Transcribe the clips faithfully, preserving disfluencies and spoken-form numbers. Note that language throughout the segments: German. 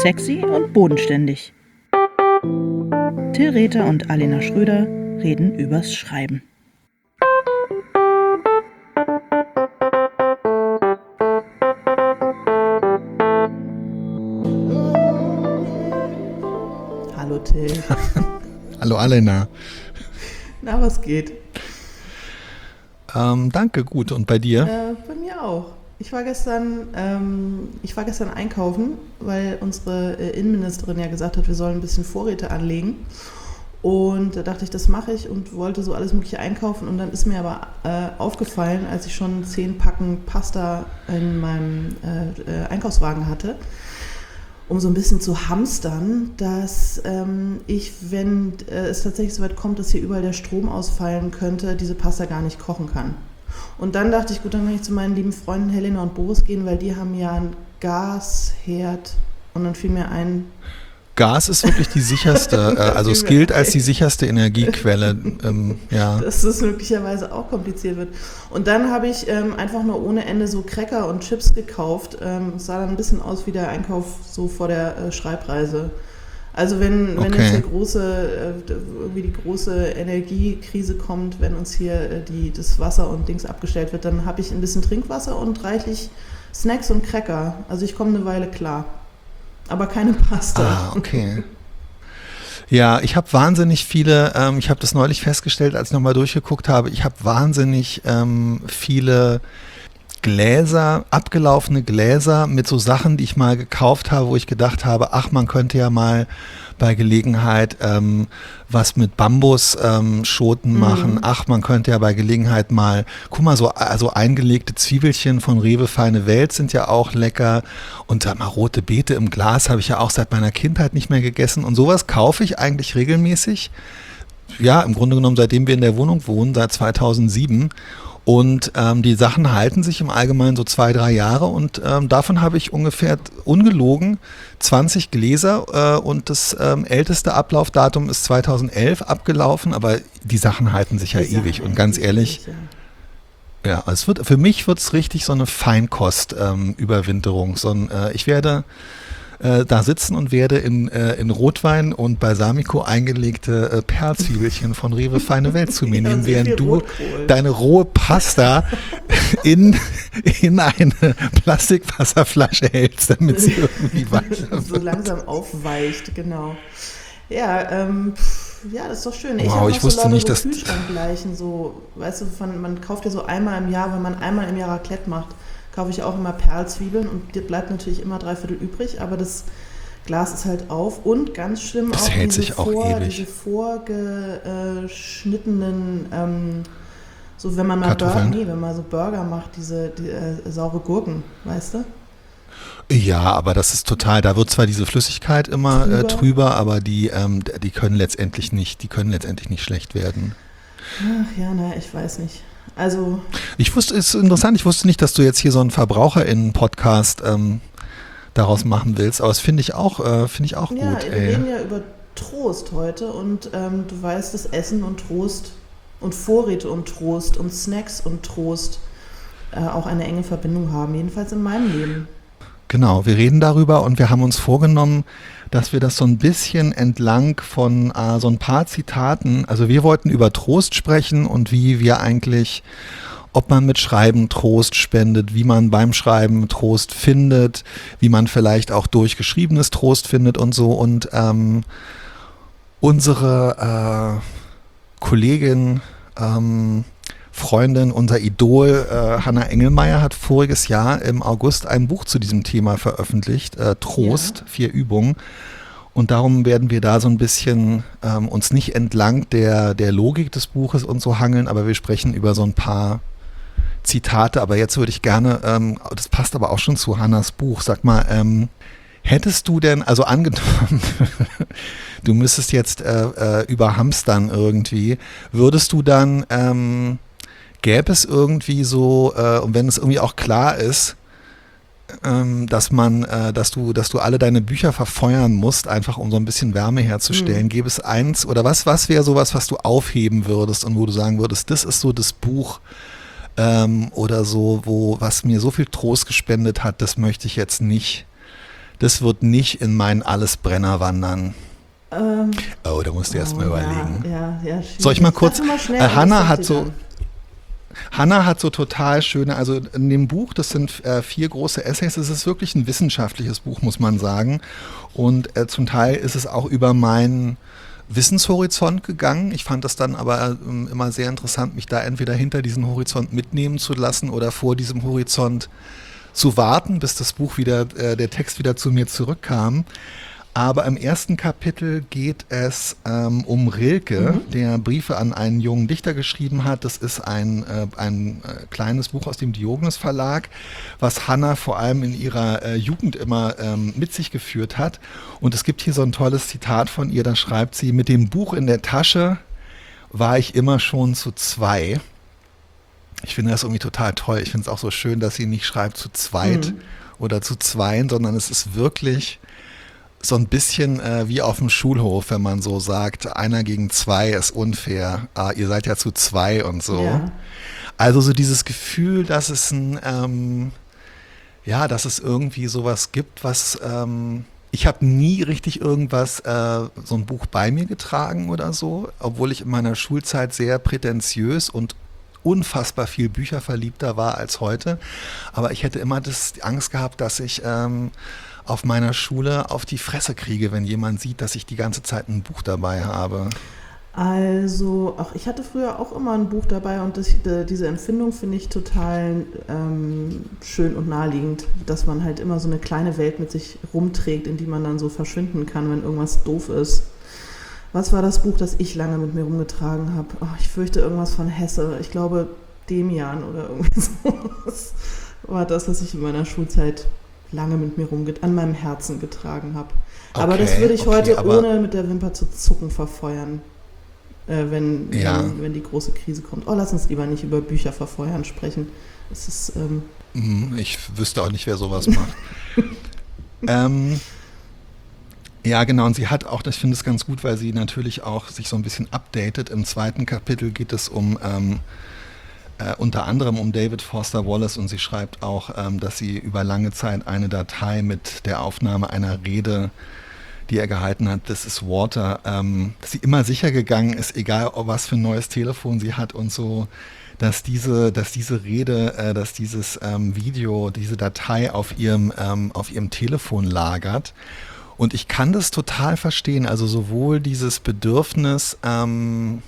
Sexy und bodenständig. Till Rether und Alena Schröder reden übers Schreiben. Hallo Till. Hallo Alena. Na, was geht? Ähm, danke, gut. Und bei dir? Äh, bei mir auch. Ich war gestern, ähm, ich war gestern einkaufen, weil unsere äh, Innenministerin ja gesagt hat, wir sollen ein bisschen Vorräte anlegen. Und da dachte ich, das mache ich und wollte so alles Mögliche einkaufen. Und dann ist mir aber äh, aufgefallen, als ich schon zehn Packen Pasta in meinem äh, äh, Einkaufswagen hatte, um so ein bisschen zu hamstern, dass ähm, ich, wenn äh, es tatsächlich so weit kommt, dass hier überall der Strom ausfallen könnte, diese Pasta gar nicht kochen kann. Und dann dachte ich, gut, dann kann ich zu meinen lieben Freunden Helena und Boris gehen, weil die haben ja einen Gasherd. Und dann fiel mir ein... Gas ist wirklich die sicherste, äh, also es gilt als die sicherste Energiequelle. Ähm, ja. Dass es möglicherweise auch kompliziert wird. Und dann habe ich ähm, einfach nur ohne Ende so Cracker und Chips gekauft. Ähm, es sah dann ein bisschen aus wie der Einkauf so vor der äh, Schreibreise. Also wenn, wenn Okay. jetzt eine große, äh, irgendwie die große Energiekrise kommt, wenn uns hier äh, die, das Wasser und Dings abgestellt wird, dann habe ich ein bisschen Trinkwasser und reichlich Snacks und Cracker. Also ich komme eine Weile klar. Aber keine Pasta. Ah, okay. Ja, ich habe wahnsinnig viele, ähm, ich habe das neulich festgestellt, als ich nochmal durchgeguckt habe, ich habe wahnsinnig ähm, viele Gläser, abgelaufene Gläser mit so Sachen, die ich mal gekauft habe, wo ich gedacht habe, ach, man könnte ja mal bei Gelegenheit ähm, was mit Bambusschoten ähm, machen. Mhm. Ach, man könnte ja bei Gelegenheit mal, guck mal, so also eingelegte Zwiebelchen von Rewe Feine Welt sind ja auch lecker. Und sag mal, rote Beete im Glas habe ich ja auch seit meiner Kindheit nicht mehr gegessen. Und sowas kaufe ich eigentlich regelmäßig. Ja, im Grunde genommen, seitdem wir in der Wohnung wohnen, seit zweitausendsieben. Und ähm, die Sachen halten sich im Allgemeinen so zwei, drei Jahre und ähm, davon habe ich ungefähr ungelogen zwanzig Gläser äh, und das ähm, älteste Ablaufdatum ist zweitausendelf abgelaufen, aber die Sachen halten sich ja Die ewig Sachen und ganz halten ehrlich, sich, ja. ja, es wird, für mich wird es richtig so eine Feinkost-Überwinterung. so ein, äh, ich werde äh, da sitzen und werde in, äh, in Rotwein und Balsamico eingelegte äh, Perlzwiebelchen von Rewe Feine Welt zu mir Ja, nehmen, sehr viel während du Rotkohl. deine rohe Pasta in, in eine Plastikwasserflasche hältst, damit sie irgendwie weiter so langsam aufweicht, genau. Ja, ähm, pff, ja, das ist doch schön. Ich Wow, habe noch ich wusste so lauter nicht, so dass- Kühlschrankleichen, so, weißt du, von, man kauft ja so einmal im Jahr, wenn man einmal im Jahr Raclette macht, kaufe ich auch immer Perlzwiebeln und dir bleibt natürlich immer drei Viertel übrig, aber das Glas ist halt auf und ganz schlimm Das auch hält diese, sich auch vor, ewig. diese vorgeschnittenen, ähm, so wenn man mal Burger, Kartoffeln? nee, wenn man so Burger macht, diese die, äh, saure Gurken, weißt du? Ja, aber das ist total, da wird zwar diese Flüssigkeit immer Trüber. äh, trüber, aber die, ähm, die können letztendlich nicht, die können letztendlich nicht schlecht werden. Ach ja, naja, ich weiß nicht. Also, Ich wusste, ist interessant, ich wusste nicht, dass du jetzt hier so einen VerbraucherInnen-Podcast ähm, daraus machen willst, aber das finde ich auch, äh, finde ich auch ja, gut, wir ey. reden ja über Trost heute und ähm, du weißt, dass Essen und Trost und Vorräte und Trost und Snacks und Trost äh, auch eine enge Verbindung haben, jedenfalls in meinem Leben. Genau, wir reden darüber und wir haben uns vorgenommen, dass wir das so ein bisschen entlang von äh, so ein paar Zitaten, also wir wollten über Trost sprechen und wie wir eigentlich, ob man mit Schreiben Trost spendet, wie man beim Schreiben Trost findet, wie man vielleicht auch durch geschriebenes Trost findet und so. Und ähm, unsere äh, Kollegin, ähm, Freundin, unser Idol äh, Hannah Engelmeier hat voriges Jahr im August ein Buch zu diesem Thema veröffentlicht, äh, Trost, Ja. vier Übungen. Und darum werden wir da so ein bisschen ähm, uns nicht entlang der, der Logik des Buches und so hangeln, aber wir sprechen über so ein paar Zitate. Aber jetzt würde ich gerne, ähm, das passt aber auch schon zu Hannas Buch, sag mal, ähm, hättest du denn, also angenommen, du müsstest jetzt äh, äh, über Hamstern irgendwie, würdest du dann, ähm, gäbe es irgendwie so, äh, und wenn es irgendwie auch klar ist, ähm, dass man, äh, dass du, dass du alle deine Bücher verfeuern musst, einfach um so ein bisschen Wärme herzustellen, Mhm. gäbe es eins, oder was, was wäre sowas, was du aufheben würdest und wo du sagen würdest, das ist so das Buch, ähm, oder so, wo, was mir so viel Trost gespendet hat, das möchte ich jetzt nicht das wird nicht in meinen Allesbrenner wandern. Ähm, Oh, da musst du erst oh, mal überlegen. Ja, ja, ja, Soll ich mal kurz, Sag mal schnell, äh, was Hannah sagt hat ihr so, dann? Hannah hat so total schöne, also in dem Buch, das sind äh, vier große Essays, es ist wirklich ein wissenschaftliches Buch, muss man sagen. Und äh, zum Teil ist es auch über meinen Wissenshorizont gegangen. Ich fand das dann aber ähm, immer sehr interessant, mich da entweder hinter diesen Horizont mitnehmen zu lassen oder vor diesem Horizont zu warten, bis das Buch wieder, äh, der Text wieder zu mir zurückkam. Aber im ersten Kapitel geht es ähm, um Rilke, mhm. der Briefe an einen jungen Dichter geschrieben hat. Das ist ein, äh, ein äh, kleines Buch aus dem Diogenes Verlag, was Hannah vor allem in ihrer äh, Jugend immer ähm, mit sich geführt hat. Und es gibt hier so ein tolles Zitat von ihr, da schreibt sie: Mit dem Buch in der Tasche war ich immer schon zu zwei. Ich finde das irgendwie total toll. Ich finde es auch so schön, dass sie nicht schreibt zu zweit mhm. oder zu zweien, sondern es ist wirklich so ein bisschen äh, wie auf dem Schulhof, wenn man so sagt, einer gegen zwei ist unfair, ah, ihr seid ja zu zwei und so. Ja. Also so dieses Gefühl, dass es ein, ähm, ja, dass es irgendwie sowas gibt, was, ähm, ich habe nie richtig irgendwas, äh, so ein Buch bei mir getragen oder so, obwohl ich in meiner Schulzeit sehr prätentiös und unfassbar viel bücherverliebter war als heute. Aber ich hätte immer das, die Angst gehabt, dass ich ähm, auf meiner Schule auf die Fresse kriege, wenn jemand sieht, dass ich die ganze Zeit ein Buch dabei habe. Also, ach, ich hatte früher auch immer ein Buch dabei und das, äh, diese Empfindung finde ich total ähm, schön und naheliegend, dass man halt immer so eine kleine Welt mit sich rumträgt, in die man dann so verschwinden kann, wenn irgendwas doof ist. Was war das Buch, das ich lange mit mir rumgetragen habe? Oh, ich fürchte irgendwas von Hesse. Ich glaube, Demian oder irgendwie sowas war das, was ich in meiner Schulzeit lange mit mir rumget an meinem Herzen getragen habe. Okay, aber das würde ich okay, heute ohne mit der Wimper zu zucken verfeuern, äh, wenn, ja. wenn, wenn die große Krise kommt. Oh, lass uns lieber nicht über Bücher verfeuern sprechen. Es ist, ähm ich wüsste auch nicht, wer sowas macht. ähm, ja, genau, und sie hat auch, ich finde es ganz gut, weil sie natürlich auch sich so ein bisschen updatet. Im zweiten Kapitel geht es um ähm, Äh, unter anderem um David Foster Wallace, und sie schreibt auch, ähm, dass sie über lange Zeit eine Datei mit der Aufnahme einer Rede, die er gehalten hat, This is Water, ähm, dass sie immer sicher gegangen ist, egal ob was für ein neues Telefon sie hat und so, dass diese, dass diese Rede, äh, dass dieses ähm, Video, diese Datei auf ihrem, ähm, auf ihrem Telefon lagert. Und ich kann das total verstehen, also sowohl dieses Bedürfnis, ähm,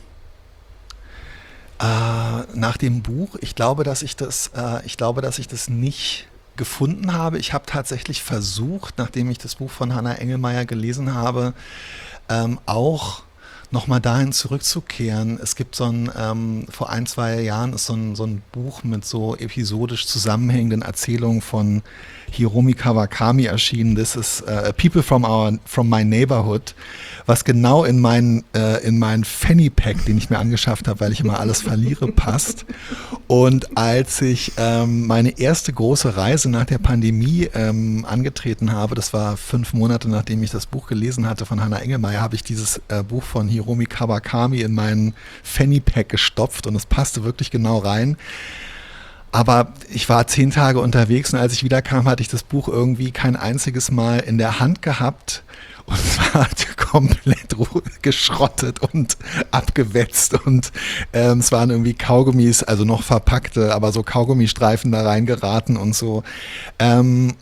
Äh, nach dem Buch, ich glaube, dass ich das, äh, ich glaube, dass ich das nicht gefunden habe. Ich habe tatsächlich versucht, nachdem ich das Buch von Hannah Engelmeier gelesen habe, ähm, auch nochmal dahin zurückzukehren. Es gibt so ein, ähm, vor ein, zwei Jahren ist so ein, so ein Buch mit so episodisch zusammenhängenden Erzählungen von Hiromi Kawakami erschienen. Das ist uh, People from our, from my Neighborhood, was genau in meinen, äh, in meinen Fanny Pack, den ich mir angeschafft habe, weil ich immer alles verliere, passt. Und als ich ähm, meine erste große Reise nach der Pandemie ähm, angetreten habe, das war fünf Monate, nachdem ich das Buch gelesen hatte von Hannah Engelmeier, habe ich dieses äh, Buch von Hiromi Kawakami in meinen Fanny Pack gestopft und es passte wirklich genau rein. Aber ich war zehn Tage unterwegs und als ich wiederkam, hatte ich das Buch irgendwie kein einziges Mal in der Hand gehabt. Und es war komplett geschrottet und abgewetzt und ähm, es waren irgendwie Kaugummis, also noch verpackte, aber so Kaugummistreifen da reingeraten und so. Ähm,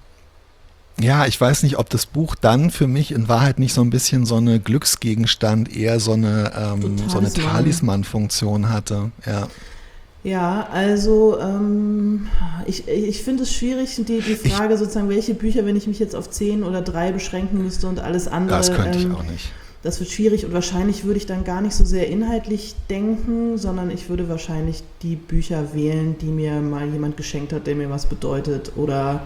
ja, ich weiß nicht, ob das Buch dann für mich in Wahrheit nicht so ein bisschen so eine Glücksgegenstand, eher so eine, ähm, so eine Talisman-Funktion hatte. Ja. Ja, also ähm, ich, ich finde es schwierig, die, die Frage ich, sozusagen, welche Bücher, wenn ich mich jetzt auf zehn oder drei beschränken müsste und alles andere. Das könnte ähm, ich auch nicht. Das wird schwierig und wahrscheinlich würde ich dann gar nicht so sehr inhaltlich denken, sondern ich würde wahrscheinlich die Bücher wählen, die mir mal jemand geschenkt hat, der mir was bedeutet, oder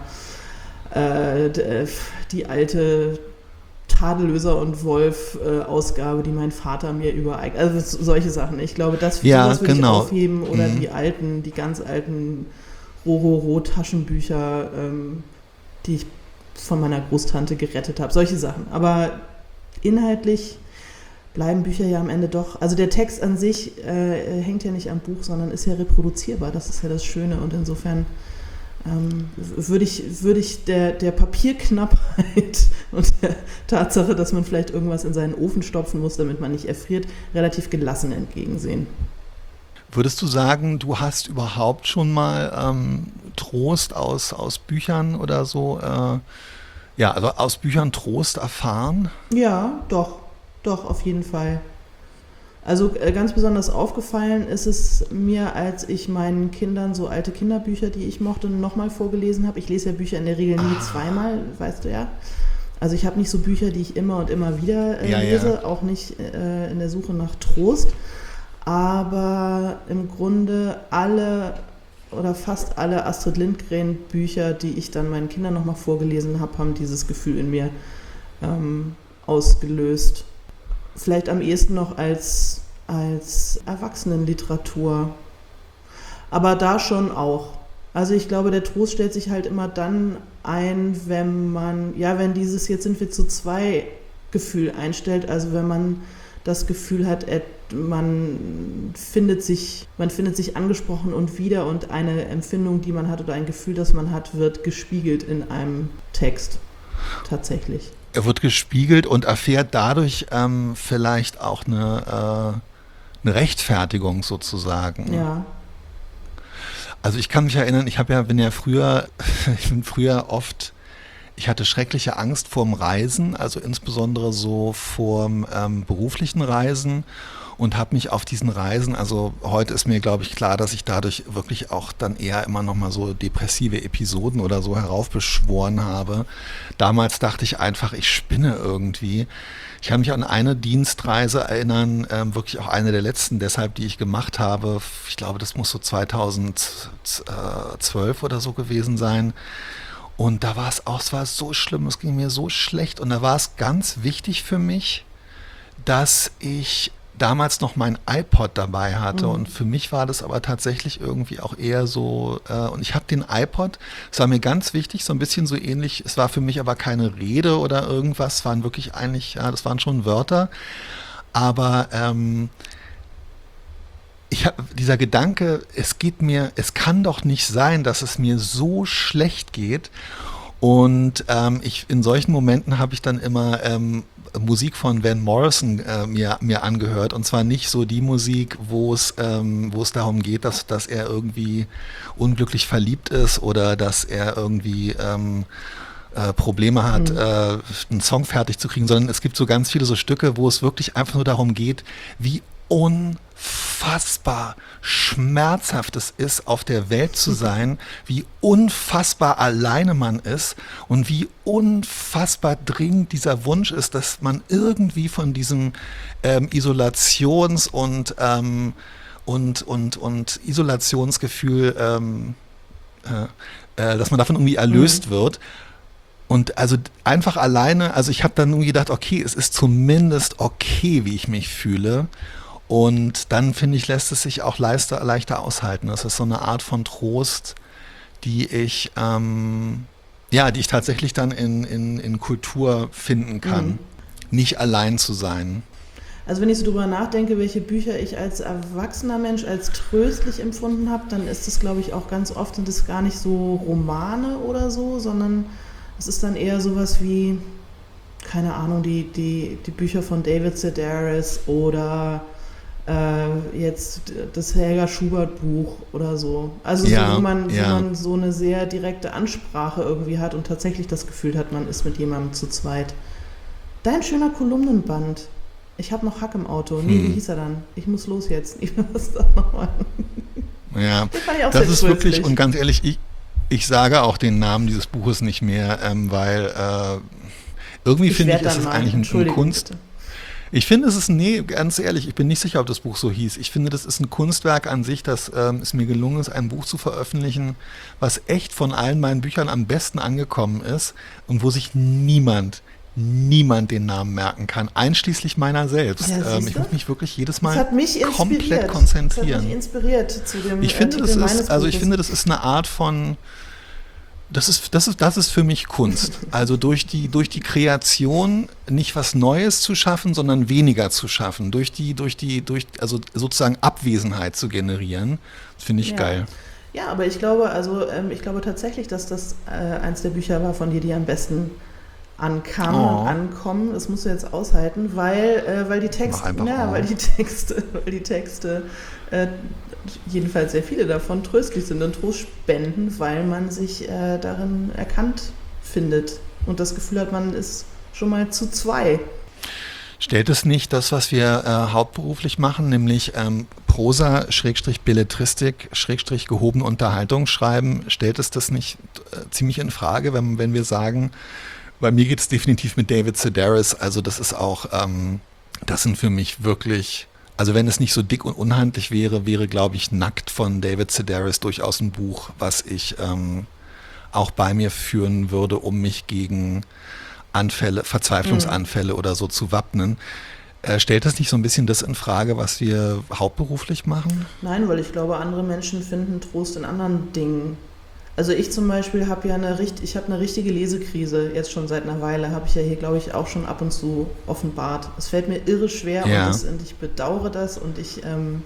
äh, die alte Tadellöser und Wolf äh, Ausgabe, die mein Vater mir übereignet. Also solche Sachen. Ich glaube, das, ja, das würde genau. ich aufheben. Oder mhm. die alten, die ganz alten Rororo-Taschenbücher, ähm, die ich von meiner Großtante gerettet habe. Solche Sachen. Aber inhaltlich bleiben Bücher ja am Ende doch. Also der Text an sich äh, hängt ja nicht am Buch, sondern ist ja reproduzierbar. Das ist ja das Schöne. Und insofern ähm, würde ich, würde ich der, der Papierknappheit und der Tatsache, dass man vielleicht irgendwas in seinen Ofen stopfen muss, damit man nicht erfriert, relativ gelassen entgegensehen. Würdest du sagen, du hast überhaupt schon mal ähm, Trost aus, aus Büchern oder so, äh, ja, also aus Büchern Trost erfahren? Ja, doch, doch, auf jeden Fall. Also äh, ganz besonders aufgefallen ist es mir, als ich meinen Kindern so alte Kinderbücher, die ich mochte, nochmal vorgelesen habe. Ich lese ja Bücher in der Regel nie ah. zweimal, weißt du ja. Also ich habe nicht so Bücher, die ich immer und immer wieder äh, ja, lese, ja. auch nicht äh, in der Suche nach Trost. Aber im Grunde alle oder fast alle Astrid Lindgren-Bücher, die ich dann meinen Kindern nochmal vorgelesen habe, haben dieses Gefühl in mir ähm, ausgelöst. Vielleicht am ehesten noch als, als Erwachsenenliteratur. Aber da schon auch. Also ich glaube, der Trost stellt sich halt immer dann ein, wenn man, ja, wenn dieses jetzt sind wir zu zwei Gefühl einstellt, also wenn man das Gefühl hat, man findet sich, man findet sich angesprochen und wieder und eine Empfindung, die man hat oder ein Gefühl, das man hat, wird gespiegelt in einem Text. Tatsächlich. Er wird gespiegelt und erfährt dadurch ähm, vielleicht auch eine, äh, eine Rechtfertigung sozusagen. Ja. Also ich kann mich erinnern, ich habe ja, bin ja früher, ich bin früher oft, ich hatte schreckliche Angst vorm Reisen, also insbesondere so vorm ähm, beruflichen Reisen und habe mich auf diesen Reisen, also heute ist mir, glaube ich, klar, dass ich dadurch wirklich auch dann eher immer nochmal so depressive Episoden oder so heraufbeschworen habe. Damals dachte ich einfach, ich spinne irgendwie. Ich kann mich an eine Dienstreise erinnern, ähm, wirklich auch eine der letzten deshalb, die ich gemacht habe. Ich glaube, das muss so zweitausendzwölf oder so gewesen sein. Und da war es auch, es war so schlimm, es ging mir so schlecht. Und da war es ganz wichtig für mich, dass ich damals noch mein iPod dabei hatte. Mhm. Und für mich war das aber tatsächlich irgendwie auch eher so, äh, und ich habe den iPod, es war mir ganz wichtig, so ein bisschen so ähnlich, es war für mich aber keine Rede oder irgendwas, es waren wirklich eigentlich, ja, das waren schon Wörter. Aber ähm, ich hab, dieser Gedanke, es geht mir, es kann doch nicht sein, dass es mir so schlecht geht. Und ähm, ich, in solchen Momenten habe ich dann immer ähm, Musik von Van Morrison äh, mir, mir angehört. Und zwar nicht so die Musik, wo es, ähm, wo es darum geht, dass, dass er irgendwie unglücklich verliebt ist oder dass er irgendwie ähm, äh, Probleme hat, mhm. äh, einen Song fertig zu kriegen, sondern es gibt so ganz viele so Stücke, wo es wirklich einfach nur darum geht, wie unfassbar schmerzhaft es ist, auf der Welt zu sein, wie unfassbar alleine man ist und wie unfassbar dringend dieser Wunsch ist, dass man irgendwie von diesem ähm, Isolations- und, ähm, und, und, und Isolationsgefühl, ähm, äh, äh, dass man davon irgendwie erlöst mhm. wird. Und also einfach alleine, also ich habe dann irgendwie gedacht, okay, es ist zumindest okay, wie ich mich fühle. Und dann, finde ich, lässt es sich auch leichter, leichter aushalten. Das ist so eine Art von Trost, die ich, ähm, ja, die ich tatsächlich dann in, in, in Kultur finden kann. Mhm. Nicht allein zu sein. Also wenn ich so drüber nachdenke, welche Bücher ich als erwachsener Mensch als tröstlich empfunden habe, dann ist es, glaube ich, auch ganz oft, sind es gar nicht so Romane oder so, sondern es ist dann eher sowas wie, keine Ahnung, die, die, die Bücher von David Sedaris oder äh, jetzt das Helga Schubert Buch oder so. Also ja, so, wo, man, ja. wo man so eine sehr direkte Ansprache irgendwie hat und tatsächlich das Gefühl hat, man ist mit jemandem zu zweit. Dein schöner Kolumnenband. Ich habe noch Hack im Auto. Nee, hm. wie hieß er dann? Ich muss los jetzt. Ich muss das nochmal. Ja, das, fand ich auch das sehr ist tröstlich. wirklich, und ganz ehrlich, ich, ich sage auch den Namen dieses Buches nicht mehr, ähm, weil äh, irgendwie ich finde ich, ist es mal. eigentlich ein, eine Kunst. Bitte. Ich finde, es ist, nee, ganz ehrlich, ich bin nicht sicher, ob das Buch so hieß. Ich finde, das ist ein Kunstwerk an sich, dass ähm, es mir gelungen ist, ein Buch zu veröffentlichen, was echt von allen meinen Büchern am besten angekommen ist und wo sich niemand, niemand den Namen merken kann, einschließlich meiner selbst. Ja, ähm, ich muss mich wirklich jedes Mal das hat mich komplett konzentrieren. Das hat mich inspiriert zu dem Ich finde, äh, das meines ist, also ich Buches. finde, das ist eine Art von Das ist, das ist, das ist für mich Kunst. Also durch die, durch die Kreation nicht was Neues zu schaffen, sondern weniger zu schaffen. Durch die, durch die, durch, also sozusagen Abwesenheit zu generieren. Das finde ich ja. geil. Ja, aber ich glaube, also ähm, ich glaube tatsächlich, dass das äh, eins der Bücher war von dir, die am besten ankamen Oh. und ankommen. Das musst du jetzt aushalten, weil, äh, weil die Texte, Mach einfach ja, oh. weil die Texte, weil die Texte, äh, jedenfalls sehr viele davon tröstlich sind und Trost spenden, weil man sich äh, darin erkannt findet und das Gefühl hat, man ist schon mal zu zwei. Stellt es nicht das, was wir äh, hauptberuflich machen, nämlich ähm, Prosa, Schrägstrich Belletristik, Schrägstrich gehobene Unterhaltung schreiben, stellt es das nicht äh, ziemlich in Frage, wenn, wenn wir sagen, bei mir geht es definitiv mit David Sedaris, also das ist auch, ähm, das sind für mich wirklich, also wenn es nicht so dick und unhandlich wäre, wäre, glaube ich, Nackt von David Sedaris durchaus ein Buch, was ich ähm, auch bei mir führen würde, um mich gegen Anfälle, Verzweiflungsanfälle mhm. oder so zu wappnen. Äh, stellt das nicht so ein bisschen das in Frage, was wir hauptberuflich machen? Nein, weil ich glaube, andere Menschen finden Trost in anderen Dingen. Also ich zum Beispiel habe ja eine, ich habe eine richtige Lesekrise, jetzt schon seit einer Weile, habe ich ja hier, glaube ich, auch schon ab und zu offenbart. Es fällt mir irre schwer ja. und, das, und ich bedauere das und ich, ähm,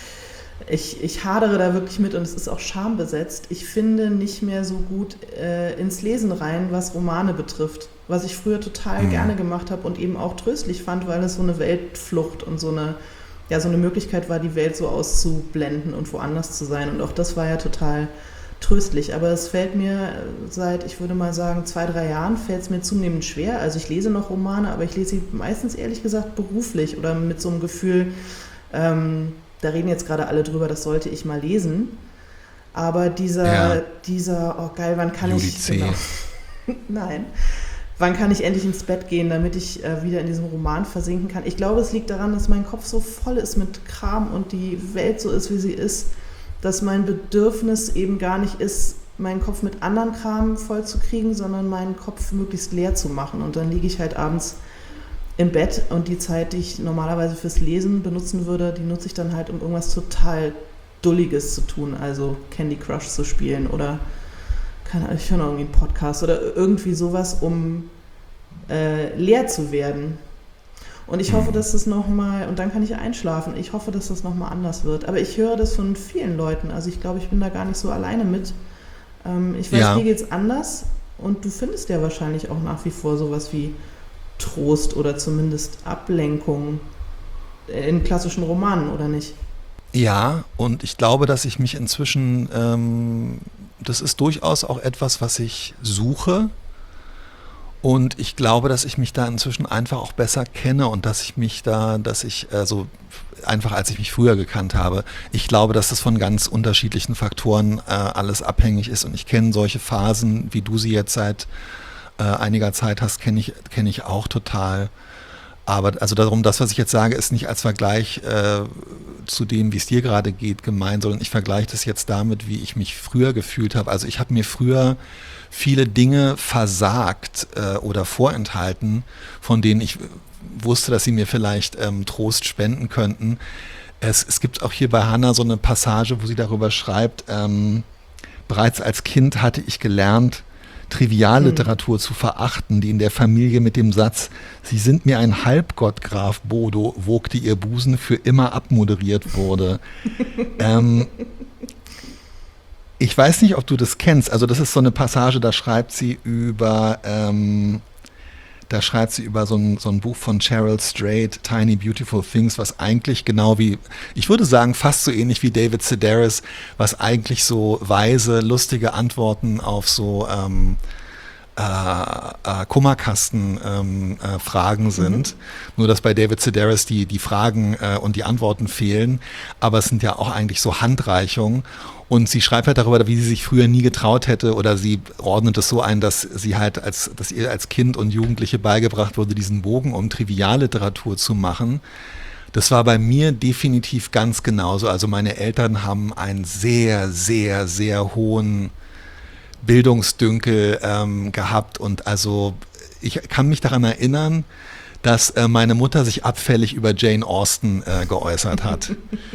ich, ich hadere da wirklich mit und es ist auch schambesetzt. Ich finde nicht mehr so gut äh, ins Lesen rein, was Romane betrifft, was ich früher total mhm. gerne gemacht habe und eben auch tröstlich fand, weil es so eine Weltflucht und so eine, ja, so eine Möglichkeit war, die Welt so auszublenden und woanders zu sein. Und auch das war ja total tröstlich, aber es fällt mir seit, ich würde mal sagen, zwei, drei Jahren fällt es mir zunehmend schwer. Also ich lese noch Romane, aber ich lese sie meistens ehrlich gesagt beruflich oder mit so einem Gefühl, ähm, da reden jetzt gerade alle drüber, das sollte ich mal lesen. Aber dieser, ja. dieser, oh geil, wann kann Juli ich, C. genau, nein, wann kann ich endlich ins Bett gehen, damit ich äh, wieder in diesem Roman versinken kann. Ich glaube, es liegt daran, dass mein Kopf so voll ist mit Kram und die Welt so ist, wie sie ist, dass mein Bedürfnis eben gar nicht ist, meinen Kopf mit anderen Kram voll zu kriegen, sondern meinen Kopf möglichst leer zu machen. Und dann liege ich halt abends im Bett und die Zeit, die ich normalerweise fürs Lesen benutzen würde, die nutze ich dann halt, um irgendwas total Dulliges zu tun, also Candy Crush zu spielen oder keine Ahnung, ich höre noch irgendwie einen Podcast oder irgendwie sowas, um äh, leer zu werden. Und ich hoffe, dass das nochmal, und dann kann ich einschlafen, ich hoffe, dass das nochmal anders wird. Aber ich höre das von vielen Leuten, also ich glaube, ich bin da gar nicht so alleine mit. Ähm, ich weiß, ja. dir geht's anders und du findest ja wahrscheinlich auch nach wie vor sowas wie Trost oder zumindest Ablenkung in klassischen Romanen, oder nicht? Ja, und ich glaube, dass ich mich inzwischen, ähm, das ist durchaus auch etwas, was ich suche. Und ich glaube, dass ich mich da inzwischen einfach auch besser kenne und dass ich mich da, dass ich, also einfach als ich mich früher gekannt habe, ich glaube, dass das von ganz unterschiedlichen Faktoren äh, alles abhängig ist. Und ich kenne solche Phasen, wie du sie jetzt seit äh, einiger Zeit hast, kenne ich, kenne ich auch total. Aber also darum, das, was ich jetzt sage, ist nicht als Vergleich äh, zu dem, wie es dir gerade geht, gemeint, sondern ich vergleiche das jetzt damit, wie ich mich früher gefühlt habe. Also ich habe mir früher viele Dinge versagt äh, oder vorenthalten, von denen ich wusste, dass sie mir vielleicht ähm, Trost spenden könnten. Es, es gibt auch hier bei Hannah so eine Passage, wo sie darüber schreibt, ähm, bereits als Kind hatte ich gelernt, Trivialliteratur hm. zu verachten, die in der Familie mit dem Satz, Sie sind mir ein Halbgott, Graf Bodo, wogte ihr Busen, für immer abmoderiert wurde. ähm, Ich weiß nicht, ob du das kennst. Also das ist so eine Passage, da schreibt sie über, ähm, da schreibt sie über so ein, so ein Buch von Cheryl Strait, Tiny Beautiful Things, was eigentlich genau wie, ich würde sagen, fast so ähnlich wie David Sedaris, was eigentlich so weise, lustige Antworten auf so ähm, äh, äh, Kummerkasten-Fragen ähm, äh, sind. Mhm. Nur, dass bei David Sedaris die, die Fragen äh, und die Antworten fehlen. Aber es sind ja auch eigentlich so Handreichungen. Und sie schreibt halt darüber, wie sie sich früher nie getraut hätte, oder sie ordnet es so ein, dass sie halt als, dass ihr als Kind und Jugendliche beigebracht wurde, diesen Bogen um Trivialliteratur zu machen. Das war bei mir definitiv ganz genauso. Also meine Eltern haben einen sehr, sehr, sehr hohen Bildungsdünkel ähm, gehabt, und also ich kann mich daran erinnern, dass äh, meine Mutter sich abfällig über Jane Austen äh, geäußert hat.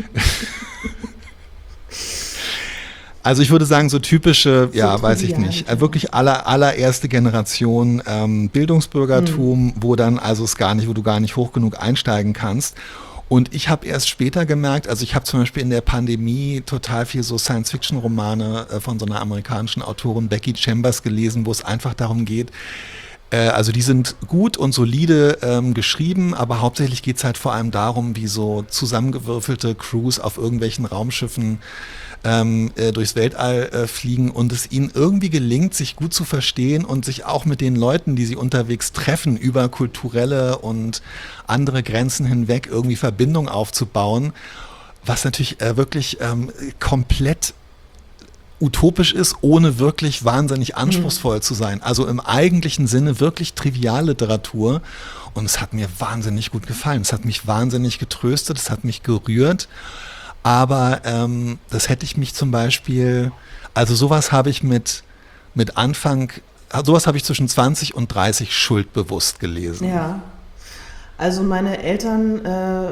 Also ich würde sagen, so typische, so ja, weiß ich nicht, äh, wirklich aller, allererste Generation ähm, Bildungsbürgertum, mhm. wo dann also es gar nicht, wo du gar nicht hoch genug einsteigen kannst. Und ich habe erst später gemerkt, also ich habe zum Beispiel in der Pandemie total viel so Science-Fiction-Romane äh, von so einer amerikanischen Autorin Becky Chambers gelesen, wo es einfach darum geht, äh, also die sind gut und solide ähm, geschrieben, aber hauptsächlich geht es halt vor allem darum, wie so zusammengewürfelte Crews auf irgendwelchen Raumschiffen ähm, äh, durchs Weltall äh, fliegen und es ihnen irgendwie gelingt, sich gut zu verstehen und sich auch mit den Leuten, die sie unterwegs treffen, über kulturelle und andere Grenzen hinweg irgendwie Verbindung aufzubauen, was natürlich äh, wirklich ähm, komplett utopisch ist, ohne wirklich wahnsinnig anspruchsvoll mhm. zu sein. Also im eigentlichen Sinne wirklich Trivialliteratur. Und es hat mir wahnsinnig gut gefallen. Es hat mich wahnsinnig getröstet, es hat mich gerührt. Aber ähm, das hätte ich mich zum Beispiel, also sowas habe ich mit, mit Anfang, sowas habe ich zwischen zwanzig und dreißig schuldbewusst gelesen. Ja, also meine Eltern äh,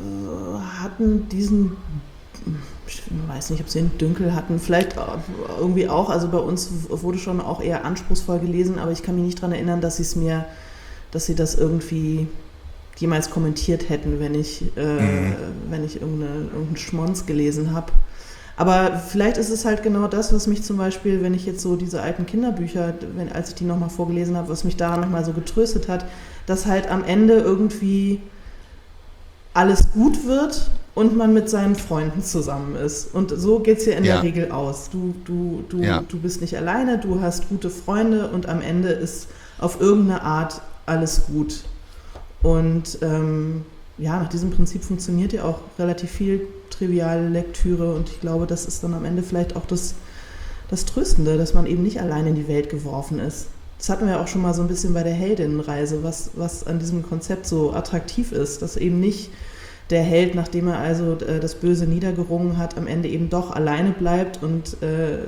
hatten diesen, ich weiß nicht, ob sie einen Dünkel hatten, vielleicht irgendwie auch, also bei uns wurde schon auch eher anspruchsvoll gelesen, aber ich kann mich nicht daran erinnern, dass sie es mir, dass sie das irgendwie jemals kommentiert hätten, wenn ich, äh, mhm. wenn ich irgendeine, irgendeinen Schmonz gelesen habe. Aber vielleicht ist es halt genau das, was mich zum Beispiel, wenn ich jetzt so diese alten Kinderbücher, wenn, als ich die nochmal vorgelesen habe, was mich daran nochmal so getröstet hat, dass halt am Ende irgendwie alles gut wird und man mit seinen Freunden zusammen ist. Und so geht es ja in ja. der Regel aus. Du, du, du, ja. du bist nicht alleine, du hast gute Freunde und am Ende ist auf irgendeine Art alles gut. Und ähm, ja, nach diesem Prinzip funktioniert ja auch relativ viel triviale Lektüre und ich glaube, das ist dann am Ende vielleicht auch das, das Tröstende, dass man eben nicht allein in die Welt geworfen ist. Das hatten wir auch schon mal so ein bisschen bei der Heldinnenreise, was, was an diesem Konzept so attraktiv ist, dass eben nicht der Held, nachdem er also äh, das Böse niedergerungen hat, am Ende eben doch alleine bleibt und äh,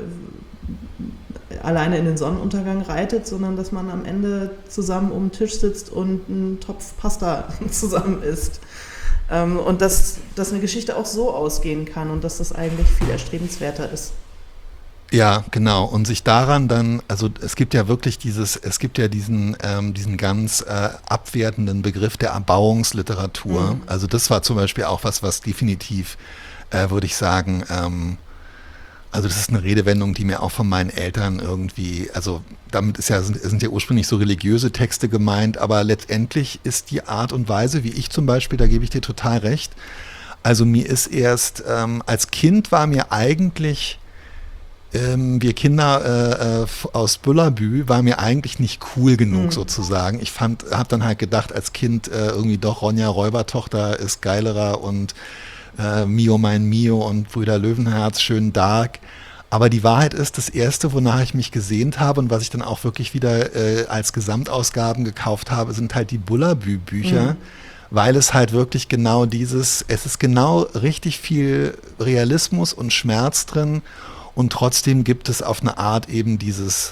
alleine in den Sonnenuntergang reitet, sondern dass man am Ende zusammen um den Tisch sitzt und einen Topf Pasta zusammen isst. Ähm, und dass, dass eine Geschichte auch so ausgehen kann und dass das eigentlich viel erstrebenswerter ist. Ja, genau. Und sich daran dann, also es gibt ja wirklich dieses, es gibt ja diesen, ähm, diesen ganz äh, abwertenden Begriff der Erbauungsliteratur. Mhm. Also das war zum Beispiel auch was, was definitiv, äh, würde ich sagen, ähm, also das ist eine Redewendung, die mir auch von meinen Eltern irgendwie, also damit ist ja, sind, sind ja ursprünglich so religiöse Texte gemeint, aber letztendlich ist die Art und Weise, wie ich zum Beispiel, da gebe ich dir total recht, also mir ist erst, ähm, als Kind war mir eigentlich, ähm, wir Kinder äh, aus Bullabü, war mir eigentlich nicht cool genug mhm. sozusagen. Ich fand, habe dann halt gedacht als Kind äh, irgendwie doch Ronja Räubertochter ist geilerer und Uh, Mio mein Mio und Brüder Löwenherz, schön dark. Aber die Wahrheit ist, das Erste, wonach ich mich gesehnt habe und was ich dann auch wirklich wieder äh, als Gesamtausgaben gekauft habe, sind halt die Bullabü-Bücher, mhm. weil es halt wirklich genau dieses, es ist genau richtig viel Realismus und Schmerz drin und trotzdem gibt es auf eine Art eben dieses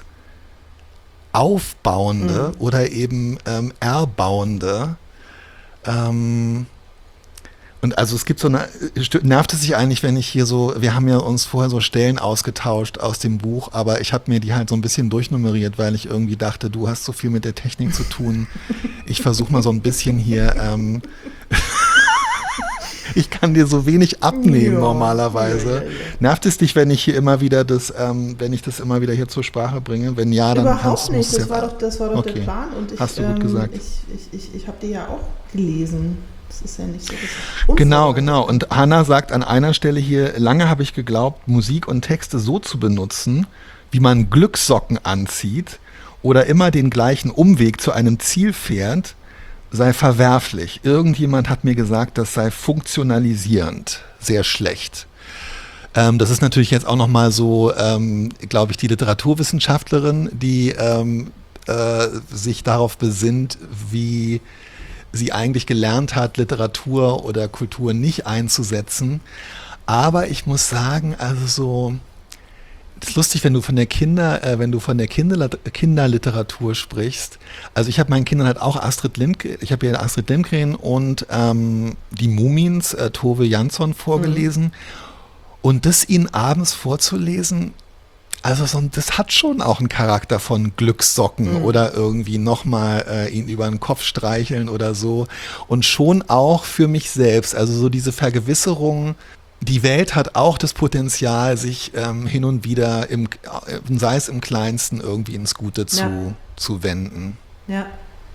Aufbauende mhm. oder eben ähm, Erbauende. Ähm, Und also es gibt so eine, nervt es sich eigentlich, wenn ich hier so, wir haben ja uns vorher so Stellen ausgetauscht aus dem Buch, aber ich habe mir die halt so ein bisschen durchnummeriert, weil ich irgendwie dachte, du hast so viel mit der Technik zu tun. Ich versuche mal so ein bisschen hier, ähm, ich kann dir so wenig abnehmen ja, normalerweise. Ja, ja, ja. Nervt es dich, wenn ich hier immer wieder das, ähm, wenn ich das immer wieder hier zur Sprache bringe? Wenn ja, dann Überhaupt kannst du nicht, das ja war doch, das war doch okay. der Plan und ich, hast du gut ähm, gesagt. ich, ich, ich, ich habe die ja auch gelesen. Das ist ja nicht so richtig. Genau, genau. Und Hannah sagt an einer Stelle hier, lange habe ich geglaubt, Musik und Texte so zu benutzen, wie man Glückssocken anzieht oder immer den gleichen Umweg zu einem Ziel fährt, sei verwerflich. Irgendjemand hat mir gesagt, das sei funktionalisierend. Sehr schlecht. Ähm, das ist natürlich jetzt auch nochmal so, ähm, glaube ich, die Literaturwissenschaftlerin, die ähm, äh, sich darauf besinnt, wie sie eigentlich gelernt hat, Literatur oder Kultur nicht einzusetzen. Aber ich muss sagen, also so, das ist lustig, wenn du von der Kinder, äh, wenn du von der Kinder, Kinderliteratur sprichst. Also ich habe meinen Kindern halt auch Astrid Lindgren, ich habe ja Astrid Lindgren und ähm, die Mumins, äh, Tove Jansson vorgelesen. Mhm. Und das ihnen abends vorzulesen, Also so, ein- das hat schon auch einen Charakter von Glückssocken Mhm. oder irgendwie nochmal äh, ihn über den Kopf streicheln oder so. Und schon auch für mich selbst. Also so diese Vergewisserung, die Welt hat auch das Potenzial, sich ähm, hin und wieder, im, äh, sei es im Kleinsten, irgendwie ins Gute zu, Ja. zu wenden. Ja.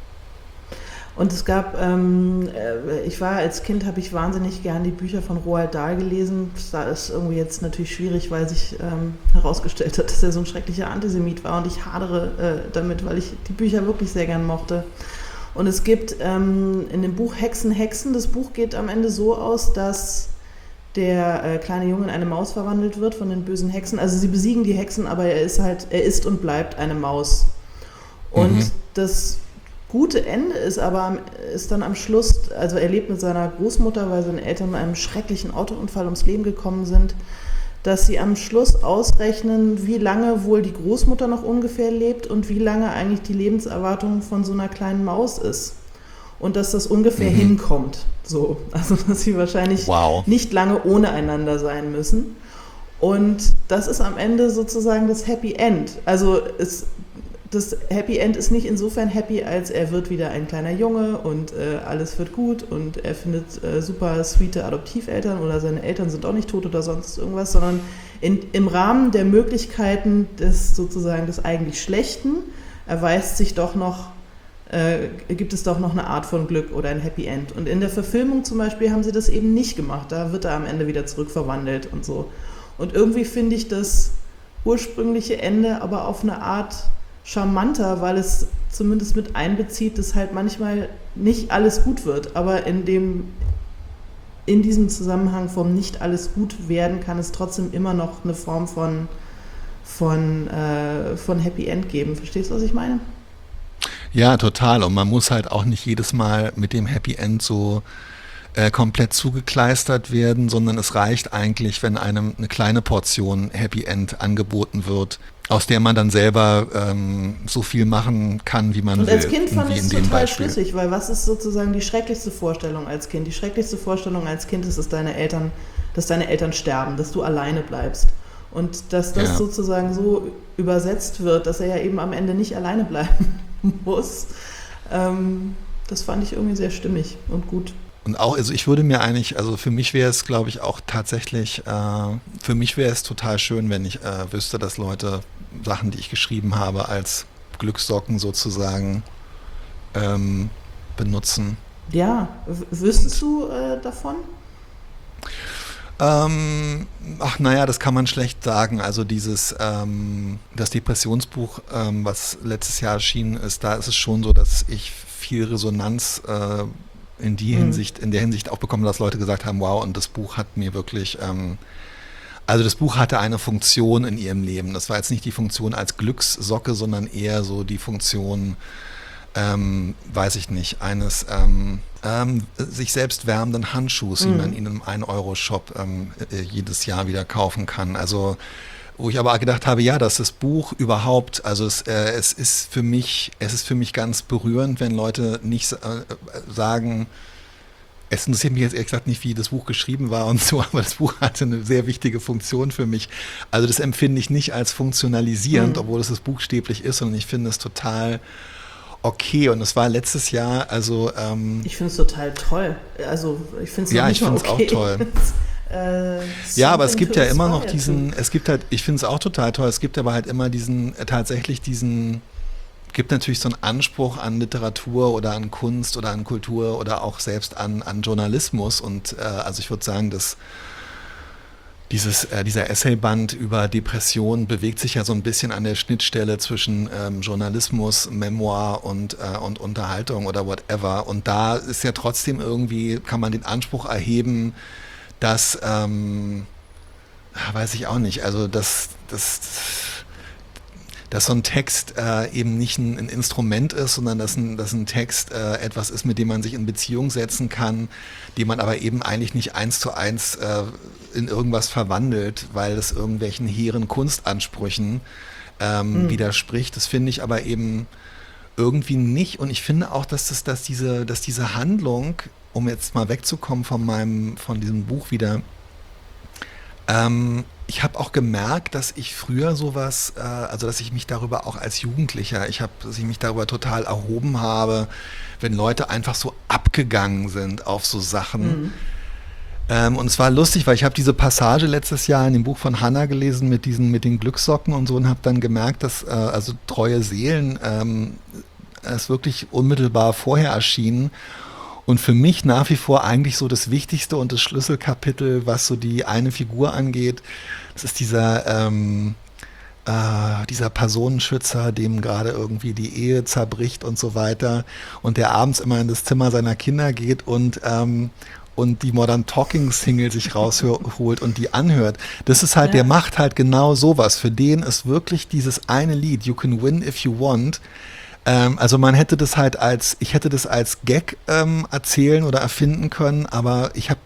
Und es gab, ähm, äh, ich war als Kind, habe ich wahnsinnig gern die Bücher von Roald Dahl gelesen. Das ist irgendwie jetzt natürlich schwierig, weil sich ähm, herausgestellt hat, dass er so ein schrecklicher Antisemit war und ich hadere äh, damit, weil ich die Bücher wirklich sehr gern mochte. Und es gibt ähm, in dem Buch Hexen, Hexen, das Buch geht am Ende so aus, dass der äh, kleine Junge in eine Maus verwandelt wird von den bösen Hexen. Also sie besiegen die Hexen, aber er ist halt, er ist und bleibt eine Maus. Und Mhm. das gute Ende ist aber am- ist dann am Schluss, also er lebt mit seiner Großmutter, weil seine Eltern in einem schrecklichen Autounfall ums Leben gekommen sind, dass sie am Schluss ausrechnen, wie lange wohl die Großmutter noch ungefähr lebt und wie lange eigentlich die Lebenserwartung von so einer kleinen Maus ist. Und dass das ungefähr Mhm. hinkommt. So. Also dass sie wahrscheinlich Wow. nicht lange ohne einander sein müssen. Und das ist am Ende sozusagen das Happy End. Also es, das Happy End ist nicht insofern happy, als er wird wieder ein kleiner Junge und äh, alles wird gut und er findet äh, super sweete Adoptiveltern oder seine Eltern sind auch nicht tot oder sonst irgendwas, sondern in, im Rahmen der Möglichkeiten des sozusagen des eigentlich Schlechten erweist sich doch noch, äh, gibt es doch noch eine Art von Glück oder ein Happy End. Und in der Verfilmung zum Beispiel haben sie das eben nicht gemacht. Da wird er am Ende wieder zurückverwandelt und so. Und irgendwie finde ich das ursprüngliche Ende aber auf eine Art charmanter, weil es zumindest mit einbezieht, dass halt manchmal nicht alles gut wird, aber in dem in diesem Zusammenhang vom nicht alles gut werden kann es trotzdem immer noch eine Form von von, äh, von Happy End geben. Verstehst du, was ich meine? Ja, total. Und man muss halt auch nicht jedes Mal mit dem Happy End so äh, komplett zugekleistert werden, sondern es reicht eigentlich, wenn einem eine kleine Portion Happy End angeboten wird, aus der man dann selber ähm, so viel machen kann, wie man Und will. als Kind fand wie ich es in dem total Beispiel. schlüssig, weil was ist sozusagen die schrecklichste Vorstellung als Kind? Die schrecklichste Vorstellung als Kind ist, dass deine Eltern, dass deine Eltern sterben, dass du alleine bleibst. Und dass das Ja. sozusagen so übersetzt wird, dass er ja eben am Ende nicht alleine bleiben muss, ähm, das fand ich irgendwie sehr stimmig und gut. Und auch, also ich würde mir eigentlich, also für mich wäre es, glaube ich, auch tatsächlich, äh, für mich wäre es total schön, wenn ich äh, wüsste, dass Leute Sachen, die ich geschrieben habe, als Glückssocken sozusagen ähm, benutzen. Ja, w- wüsstest du äh, davon? Ähm, ach naja, das kann man schlecht sagen. Also dieses, ähm, das Depressionsbuch, ähm, was letztes Jahr erschienen ist, da ist es schon so, dass ich viel Resonanz äh, in die Mhm. Hinsicht, in der Hinsicht auch bekomme, dass Leute gesagt haben, wow, und das Buch hat mir wirklich, ähm, also das Buch hatte eine Funktion in ihrem Leben. Das war jetzt nicht die Funktion als Glückssocke, sondern eher so die Funktion, ähm, weiß ich nicht, eines ähm, ähm, sich selbst wärmenden Handschuhs, wie Mhm. man ihn im ein Euro Shop ähm, äh, jedes Jahr wieder kaufen kann. Also wo ich aber gedacht habe, ja, dass das Buch überhaupt, also es, äh, es ist für mich, es ist für mich ganz berührend, wenn Leute nicht äh, sagen, es interessiert mich jetzt ehrlich gesagt nicht, wie das Buch geschrieben war und so, aber das Buch hatte eine sehr wichtige Funktion für mich. Also das empfinde ich nicht als funktionalisierend, Mhm. obwohl es das buchstäblich ist, sondern ich finde es total okay. Und es war letztes Jahr, also ähm, Ich finde es total toll. Also ich finde es Ja, nicht ich mal find's auch okay. toll. äh, ja, aber es something gibt to ja immer noch aspire diesen, to. es gibt halt, ich finde es auch total toll, es gibt aber halt immer diesen, äh, tatsächlich diesen, gibt natürlich so einen Anspruch an Literatur oder an Kunst oder an Kultur oder auch selbst an, an Journalismus und äh, also ich würde sagen, dass dieses, äh, dieser Essayband über Depression bewegt sich ja so ein bisschen an der Schnittstelle zwischen ähm, Journalismus, Memoir und, äh, und Unterhaltung oder whatever. Und da ist ja trotzdem irgendwie, kann man den Anspruch erheben, dass, ähm, weiß ich auch nicht, also dass, dass, dass so ein Text äh, eben nicht ein, ein Instrument ist, sondern dass ein, dass ein Text äh, etwas ist, mit dem man sich in Beziehung setzen kann, die man aber eben eigentlich nicht eins zu eins äh, in irgendwas verwandelt, weil es irgendwelchen hehren Kunstansprüchen ähm, Mhm. widerspricht. Das finde ich aber eben irgendwie nicht. Und ich finde auch, dass, das, dass, diese, dass diese Handlung, um jetzt mal wegzukommen von meinem, von diesem Buch wieder, ähm, ich habe auch gemerkt, dass ich früher sowas, äh, also dass ich mich darüber auch als Jugendlicher, ich habe, dass ich mich darüber total erhoben habe, wenn Leute einfach so abgegangen sind auf so Sachen. Mhm. Ähm, und es war lustig, weil ich habe diese Passage letztes Jahr in dem Buch von Hannah gelesen mit diesen, mit den Glückssocken und so und habe dann gemerkt, dass äh, also treue Seelen ähm, es wirklich unmittelbar vorher erschienen. Und für mich nach wie vor eigentlich so das Wichtigste und das Schlüsselkapitel, was so die eine Figur angeht, das ist dieser, ähm, äh, dieser Personenschützer, dem gerade irgendwie die Ehe zerbricht und so weiter und der abends immer in das Zimmer seiner Kinder geht und, ähm, und die Modern Talking Single sich rausholt und die anhört. Das ist halt, Ja. der macht halt genau sowas. Für den ist wirklich dieses eine Lied, You Can Win If You Want. Ähm, also man hätte das halt als, ich hätte das als Gag ähm, erzählen oder erfinden können, aber ich habe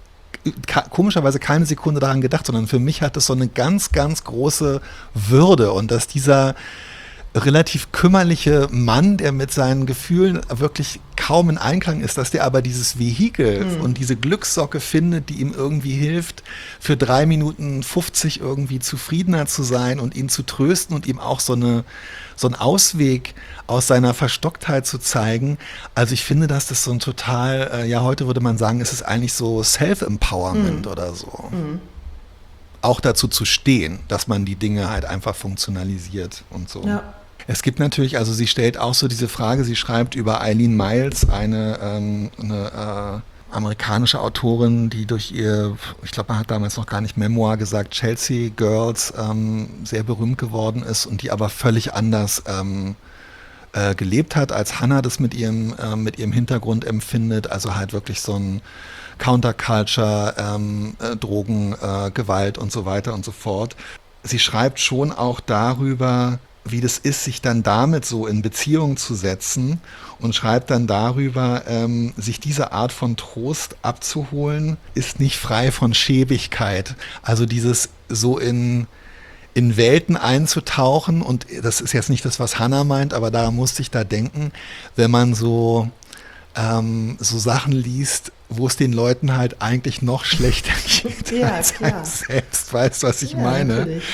ka- komischerweise keine Sekunde daran gedacht, sondern für mich hat das so eine ganz, ganz große Würde und dass dieser relativ kümmerliche Mann, der mit seinen Gefühlen wirklich kaum in Einklang ist, dass der aber dieses Vehikel Mhm. und diese Glückssocke findet, die ihm irgendwie hilft, für drei Minuten fünfzig irgendwie zufriedener zu sein und ihn zu trösten und ihm auch so eine so einen Ausweg aus seiner Verstocktheit zu zeigen. Also ich finde, dass das so ein total, äh, ja heute würde man sagen, es ist eigentlich so Self-Empowerment Mhm. oder so. Mhm. Auch dazu zu stehen, dass man die Dinge halt einfach funktionalisiert und so. Ja. Es gibt natürlich, also sie stellt auch so diese Frage, sie schreibt über Eileen Miles, eine, ähm, eine äh, amerikanische Autorin, die durch ihr, ich glaube, man hat damals noch gar nicht Memoir gesagt, Chelsea Girls ähm, sehr berühmt geworden ist und die aber völlig anders ähm, äh, gelebt hat, als Hannah das mit ihrem, äh, mit ihrem Hintergrund empfindet, also halt wirklich so ein Counterculture, ähm, äh, Drogen, äh, Gewalt und so weiter und so fort. Sie schreibt schon auch darüber, wie das ist, sich dann damit so in Beziehung zu setzen und schreibt dann darüber, ähm, sich diese Art von Trost abzuholen, ist nicht frei von Schäbigkeit. Also dieses so in, in Welten einzutauchen und das ist jetzt nicht das, was Hannah meint, aber da musste ich da denken, wenn man so ähm, so Sachen liest, wo es den Leuten halt eigentlich noch schlechter geht Ja, als klar. einem selbst. Weißt du, was ich Ja, meine? natürlich.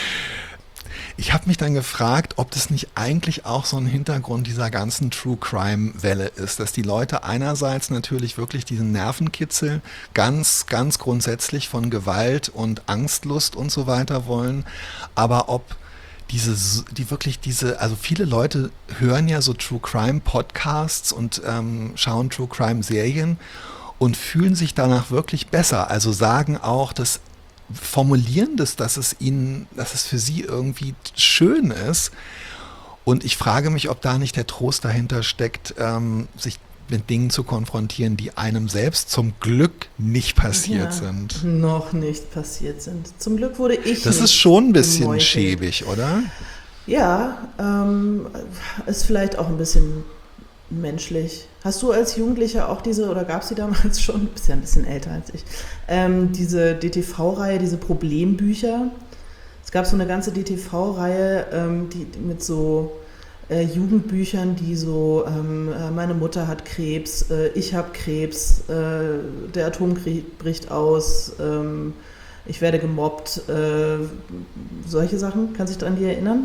Ich habe mich dann gefragt, ob das nicht eigentlich auch so ein Hintergrund dieser ganzen True-Crime-Welle ist, dass die Leute einerseits natürlich wirklich diesen Nervenkitzel ganz, ganz grundsätzlich von Gewalt und Angstlust und so weiter wollen, aber ob diese, die wirklich diese, also viele Leute hören ja so True-Crime-Podcasts und ähm, schauen True-Crime-Serien und fühlen sich danach wirklich besser, also sagen auch, dass formulieren das, dass es ihnen, dass es für sie irgendwie schön ist. Und ich frage mich, ob da nicht der Trost dahinter steckt, ähm, sich mit Dingen zu konfrontieren, die einem selbst zum Glück nicht passiert Ja, sind. noch nicht passiert sind. Zum Glück wurde ich Das nicht ist schon ein bisschen gemeuchelt. schäbig, oder? Ja, ähm, ist vielleicht auch ein bisschen menschlich. Hast du als Jugendlicher auch diese, oder gab es die damals schon, du bist ja ein bisschen älter als ich, ähm, diese D T V-Reihe, diese Problembücher? Es gab so eine ganze D T V-Reihe ähm, die, die mit so äh, Jugendbüchern, die so, ähm, äh, meine Mutter hat Krebs, äh, ich habe Krebs, äh, der Atomkrieg bricht aus, ähm, ich werde gemobbt, äh, solche Sachen. Kannst du dich daran die erinnern?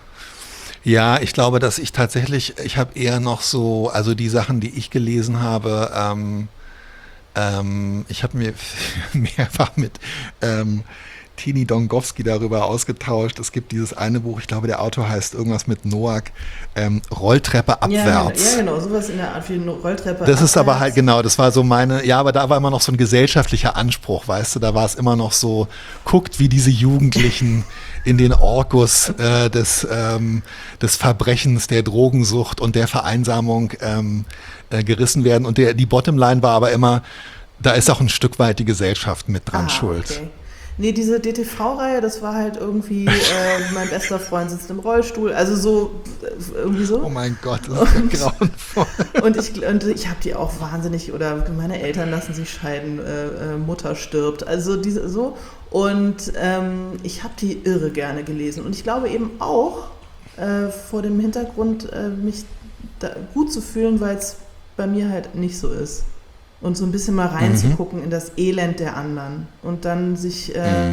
Ja, ich glaube, dass ich tatsächlich, ich habe eher noch so, also die Sachen, die ich gelesen habe, ähm, ähm, ich habe mir mehrfach mit ähm, Tini Dongowski darüber ausgetauscht. Es gibt dieses eine Buch, ich glaube, der Autor heißt irgendwas mit Noack, ähm, Rolltreppe abwärts. Ja, genau, ja, genau, sowas in der Art wie eine Rolltreppe. Das ist aber abwärts. halt, genau, das war so meine, ja, aber da war immer noch so ein gesellschaftlicher Anspruch, weißt du, da war es immer noch so, guckt, wie diese Jugendlichen in den Orkus äh, des, ähm, des Verbrechens, der Drogensucht und der Vereinsamung ähm, äh, gerissen werden. Und der, die Bottomline war aber immer, da ist auch ein Stück weit die Gesellschaft mit dran Ah, schuld. okay. Nee, diese D T V-Reihe, das war halt irgendwie, äh, mein bester Freund sitzt im Rollstuhl, also so, äh, irgendwie so. Oh mein Gott, das ist ja grauenvoll. Und ich, und ich habe die auch wahnsinnig, oder meine Eltern lassen sich scheiden, äh, äh, Mutter stirbt, also diese so. Und ähm, ich habe die irre gerne gelesen. Und ich glaube eben auch äh, vor dem Hintergrund, äh, mich da gut zu fühlen, weil es bei mir halt nicht so ist. Und so ein bisschen mal reinzugucken mhm. in das Elend der anderen. Und dann sich äh, mhm.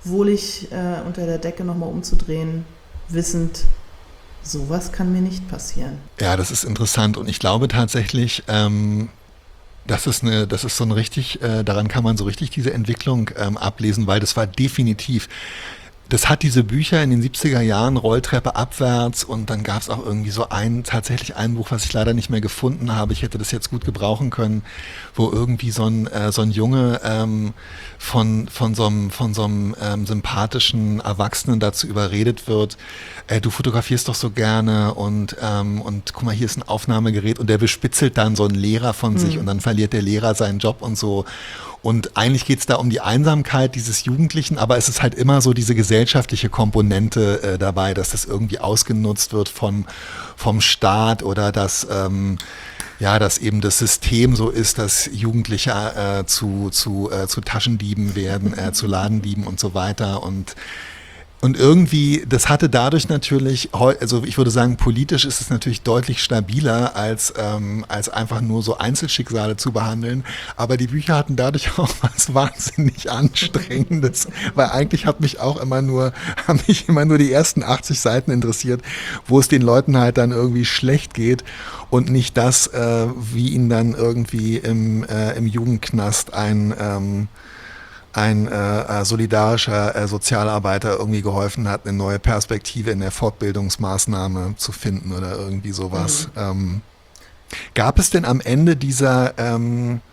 wohlig äh, unter der Decke nochmal umzudrehen, wissend, sowas kann mir nicht passieren. Ja, das ist interessant und ich glaube tatsächlich, ähm, das ist eine, das ist so ein richtig, äh, daran kann man so richtig diese Entwicklung ähm, ablesen, weil das war definitiv, das hat diese Bücher in den siebziger Jahren, Rolltreppe abwärts und dann gab es auch irgendwie so ein, tatsächlich ein Buch, was ich leider nicht mehr gefunden habe, ich hätte das jetzt gut gebrauchen können, wo irgendwie so ein, äh, so ein Junge ähm, von, von so einem, von so einem ähm, sympathischen Erwachsenen dazu überredet wird, äh, du fotografierst doch so gerne und, ähm, und guck mal, hier ist ein Aufnahmegerät und der bespitzelt dann so einen Lehrer von sich Mhm. und dann verliert der Lehrer seinen Job und so. Und eigentlich geht es da um die Einsamkeit dieses Jugendlichen, aber es ist halt immer so diese gesellschaftliche Komponente äh, dabei, dass das irgendwie ausgenutzt wird vom, vom Staat oder dass, ähm, ja, dass eben das System so ist, dass Jugendliche äh, zu, zu, äh, zu Taschendieben werden, äh, zu Ladendieben und so weiter und Und irgendwie, das hatte dadurch natürlich, heu- also ich würde sagen, politisch ist es natürlich deutlich stabiler, als, ähm, als einfach nur so Einzelschicksale zu behandeln. Aber die Bücher hatten dadurch auch was wahnsinnig Anstrengendes, weil eigentlich hat mich auch immer nur, haben mich immer nur die ersten achtzig Seiten interessiert, wo es den Leuten halt dann irgendwie schlecht geht und nicht das, äh, wie ihnen dann irgendwie im, äh, im Jugendknast ein, ähm, ein äh, solidarischer äh, Sozialarbeiter irgendwie geholfen hat, eine neue Perspektive in der Fortbildungsmaßnahme zu finden oder irgendwie sowas. Mhm. Ähm, gab es denn am Ende dieser, ähm,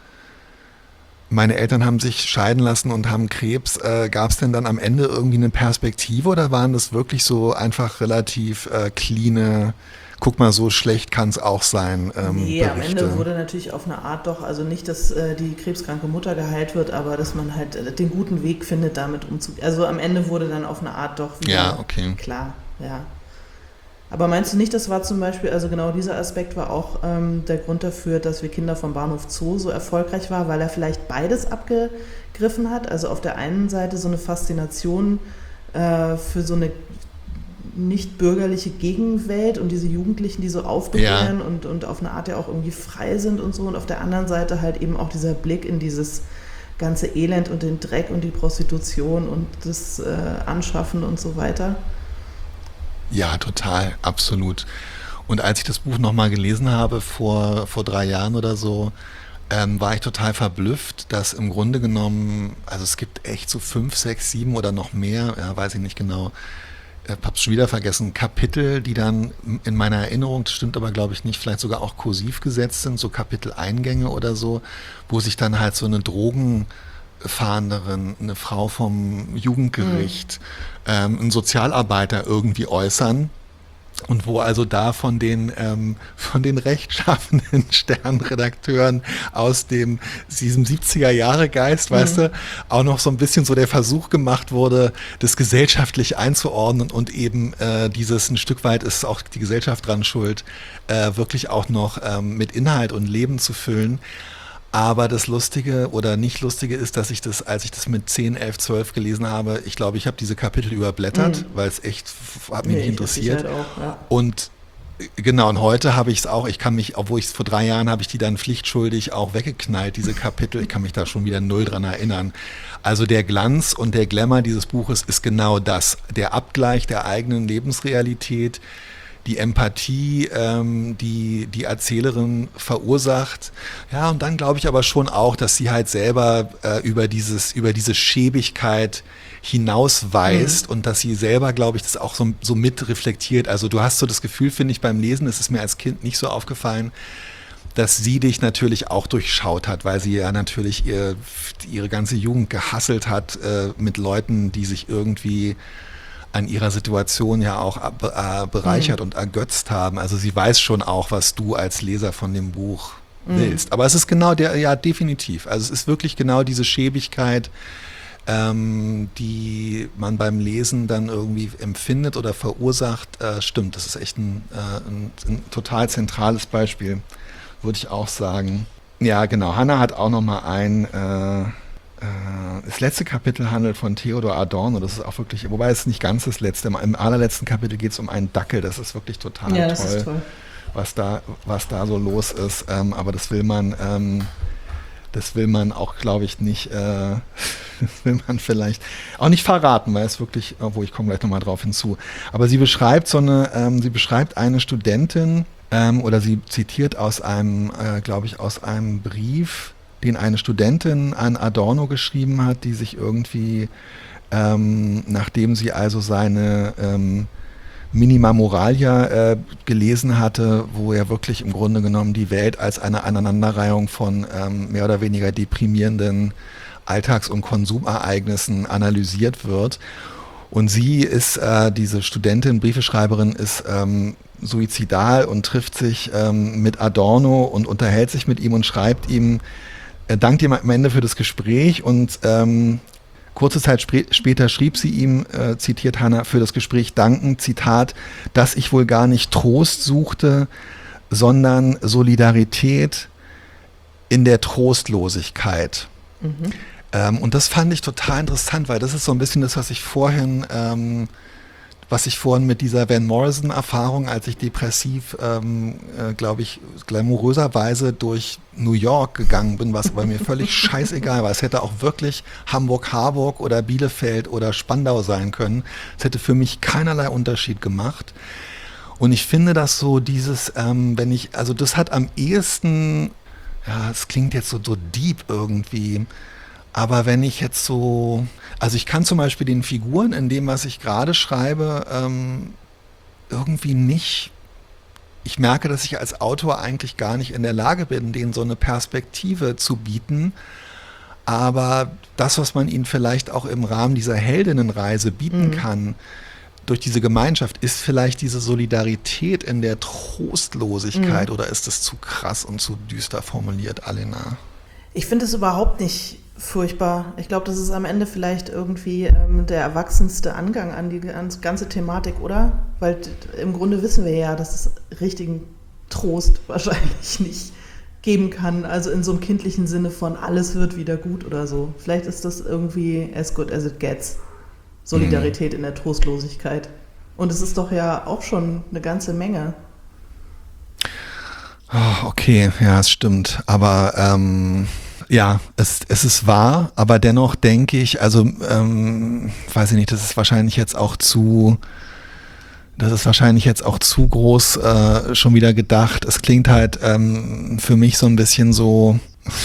meine Eltern haben sich scheiden lassen und haben Krebs, äh, gab es denn dann am Ende irgendwie eine Perspektive oder waren das wirklich so einfach relativ äh, cleane, guck mal, so schlecht kann es auch sein, ähm, Nee, am Ende Berichte? wurde natürlich auf eine Art doch, also nicht, dass äh, die krebskranke Mutter geheilt wird, aber dass man halt äh, den guten Weg findet, damit umzugehen. Also am Ende wurde dann auf eine Art doch wieder Ja, okay. klar, ja. Aber meinst du nicht, das war zum Beispiel, also genau dieser Aspekt war auch ähm, der Grund dafür, dass wir Kinder vom Bahnhof Zoo so erfolgreich war, weil er vielleicht beides abgegriffen hat? Also auf der einen Seite so eine Faszination äh, für so eine nicht bürgerliche Gegenwelt und diese Jugendlichen, die so aufbegehren Ja. und, und auf eine Art ja auch irgendwie frei sind und so. Und auf der anderen Seite halt eben auch dieser Blick in dieses ganze Elend und den Dreck und die Prostitution und das äh, Anschaffen und so weiter. Ja, total, absolut. Und als ich das Buch nochmal gelesen habe, vor, vor drei Jahren oder so, ähm, war ich total verblüfft, dass im Grunde genommen, also es gibt echt so fünf, sechs, sieben oder noch mehr, ja, weiß ich nicht genau, äh, hab's schon wieder vergessen, Kapitel, die dann in meiner Erinnerung, das stimmt aber glaube ich nicht, vielleicht sogar auch kursiv gesetzt sind, so Kapiteleingänge oder so, wo sich dann halt so eine Drogenfahnderin, eine Frau vom Jugendgericht, ähm, ein Sozialarbeiter irgendwie äußern. Und wo also da von den, ähm, von den rechtschaffenen Sternredakteuren aus dem, diesem siebziger-Jahre-Geist, weißt du, auch noch so ein bisschen so der Versuch gemacht wurde, das gesellschaftlich einzuordnen und eben äh, dieses, ein Stück weit ist auch die Gesellschaft dran schuld, äh, wirklich auch noch ähm, mit Inhalt und Leben zu füllen. Aber das Lustige oder nicht Lustige ist, dass ich das, als ich das mit zehn, elf, zwölf gelesen habe, ich glaube, ich habe diese Kapitel überblättert, Mhm. weil es echt, f- hat mich Nee, nicht ich mit interessiert. Sicherheit auch, ja. Und äh, genau, und heute habe ich es auch, ich kann mich, obwohl ich es vor drei Jahren habe ich die dann pflichtschuldig auch weggeknallt, diese Kapitel, ich kann mich da schon wieder null dran erinnern. Also der Glanz und der Glamour dieses Buches ist genau das, der Abgleich der eigenen Lebensrealität, die Empathie, ähm, die die Erzählerin verursacht. Ja, und dann glaube ich aber schon auch, dass sie halt selber äh, über dieses, über diese Schäbigkeit hinausweist und dass sie selber, glaube ich, das auch so, so mit reflektiert. Also du hast so das Gefühl, finde ich, beim Lesen, es ist mir als Kind nicht so aufgefallen, dass sie dich natürlich auch durchschaut hat, weil sie ja natürlich ihr, ihre ganze Jugend gehasselt hat äh, mit Leuten, die sich irgendwie an ihrer Situation ja auch äh, bereichert und ergötzt haben. Also sie weiß schon auch, was du als Leser von dem Buch willst. Aber es ist genau der, ja, definitiv. Also es ist wirklich genau diese Schäbigkeit, ähm, die man beim Lesen dann irgendwie empfindet oder verursacht. Äh, stimmt, das ist echt ein, äh, ein, ein total zentrales Beispiel, würde ich auch sagen. Ja, genau. Hannah hat auch noch mal ein äh, das letzte Kapitel handelt von Theodor Adorno, das ist auch wirklich, wobei es nicht ganz das letzte, im allerletzten Kapitel geht es um einen Dackel, das ist wirklich total Ja, toll, das ist toll. was da, was da so los ist, ähm, aber das will man, ähm, das will man auch, glaube ich, nicht, äh, das will man vielleicht auch nicht verraten, weil es wirklich, obwohl ich komme gleich nochmal drauf hinzu. Aber sie beschreibt so eine, ähm, sie beschreibt eine Studentin, ähm, oder sie zitiert aus einem, äh, glaube ich, aus einem Brief, den eine Studentin an Adorno geschrieben hat, die sich irgendwie, ähm, nachdem sie also seine ähm, Minima Moralia äh, gelesen hatte, wo ja wirklich im Grunde genommen die Welt als eine Aneinanderreihung von ähm, mehr oder weniger deprimierenden Alltags- und Konsumereignissen analysiert wird. Und sie ist, äh, diese Studentin, Briefeschreiberin, ist ähm, suizidal und trifft sich ähm, mit Adorno und unterhält sich mit ihm und schreibt ihm, er dankt ihm am Ende für das Gespräch und ähm, kurze Zeit spr- später schrieb sie ihm, äh, zitiert Hannah, für das Gespräch danken, Zitat, dass ich wohl gar nicht Trost suchte, sondern Solidarität in der Trostlosigkeit. Mhm. Ähm, und das fand ich total interessant, weil das ist so ein bisschen das, was ich vorhin, ähm, was ich vorhin mit dieser Van Morrison-Erfahrung, als ich depressiv, ähm, äh, glaube ich, glamouröserweise durch New York gegangen bin, was aber mir völlig scheißegal war. Es hätte auch wirklich Hamburg-Harburg oder Bielefeld oder Spandau sein können. Es hätte für mich keinerlei Unterschied gemacht. Und ich finde, dass so dieses, ähm, wenn ich, also das hat am ehesten, ja, es klingt jetzt so, so deep irgendwie, aber wenn ich jetzt so, also ich kann zum Beispiel den Figuren in dem, was ich gerade schreibe, ähm, irgendwie nicht, ich merke, dass ich als Autor eigentlich gar nicht in der Lage bin, denen so eine Perspektive zu bieten, aber das, was man ihnen vielleicht auch im Rahmen dieser Heldinnenreise bieten mhm. kann, durch diese Gemeinschaft, ist vielleicht diese Solidarität in der Trostlosigkeit mhm. oder ist das zu krass und zu düster formuliert, Alena? Ich finde es überhaupt nicht furchtbar. Ich glaube, das ist am Ende vielleicht irgendwie ähm, der erwachsenste Angang an die ganze Thematik, oder? Weil t- im Grunde wissen wir ja, dass es richtigen Trost wahrscheinlich nicht geben kann. Also in so einem kindlichen Sinne von alles wird wieder gut oder so. Vielleicht ist das irgendwie as good as it gets. Solidarität mhm. in der Trostlosigkeit. Und es ist doch ja auch schon eine ganze Menge. Oh, okay, ja, es stimmt. Aber ähm ja, es, es ist wahr, aber dennoch denke ich, also ähm, weiß ich nicht, das ist wahrscheinlich jetzt auch zu, das ist wahrscheinlich jetzt auch zu groß äh, schon wieder gedacht. Es klingt halt ähm, für mich so ein bisschen so,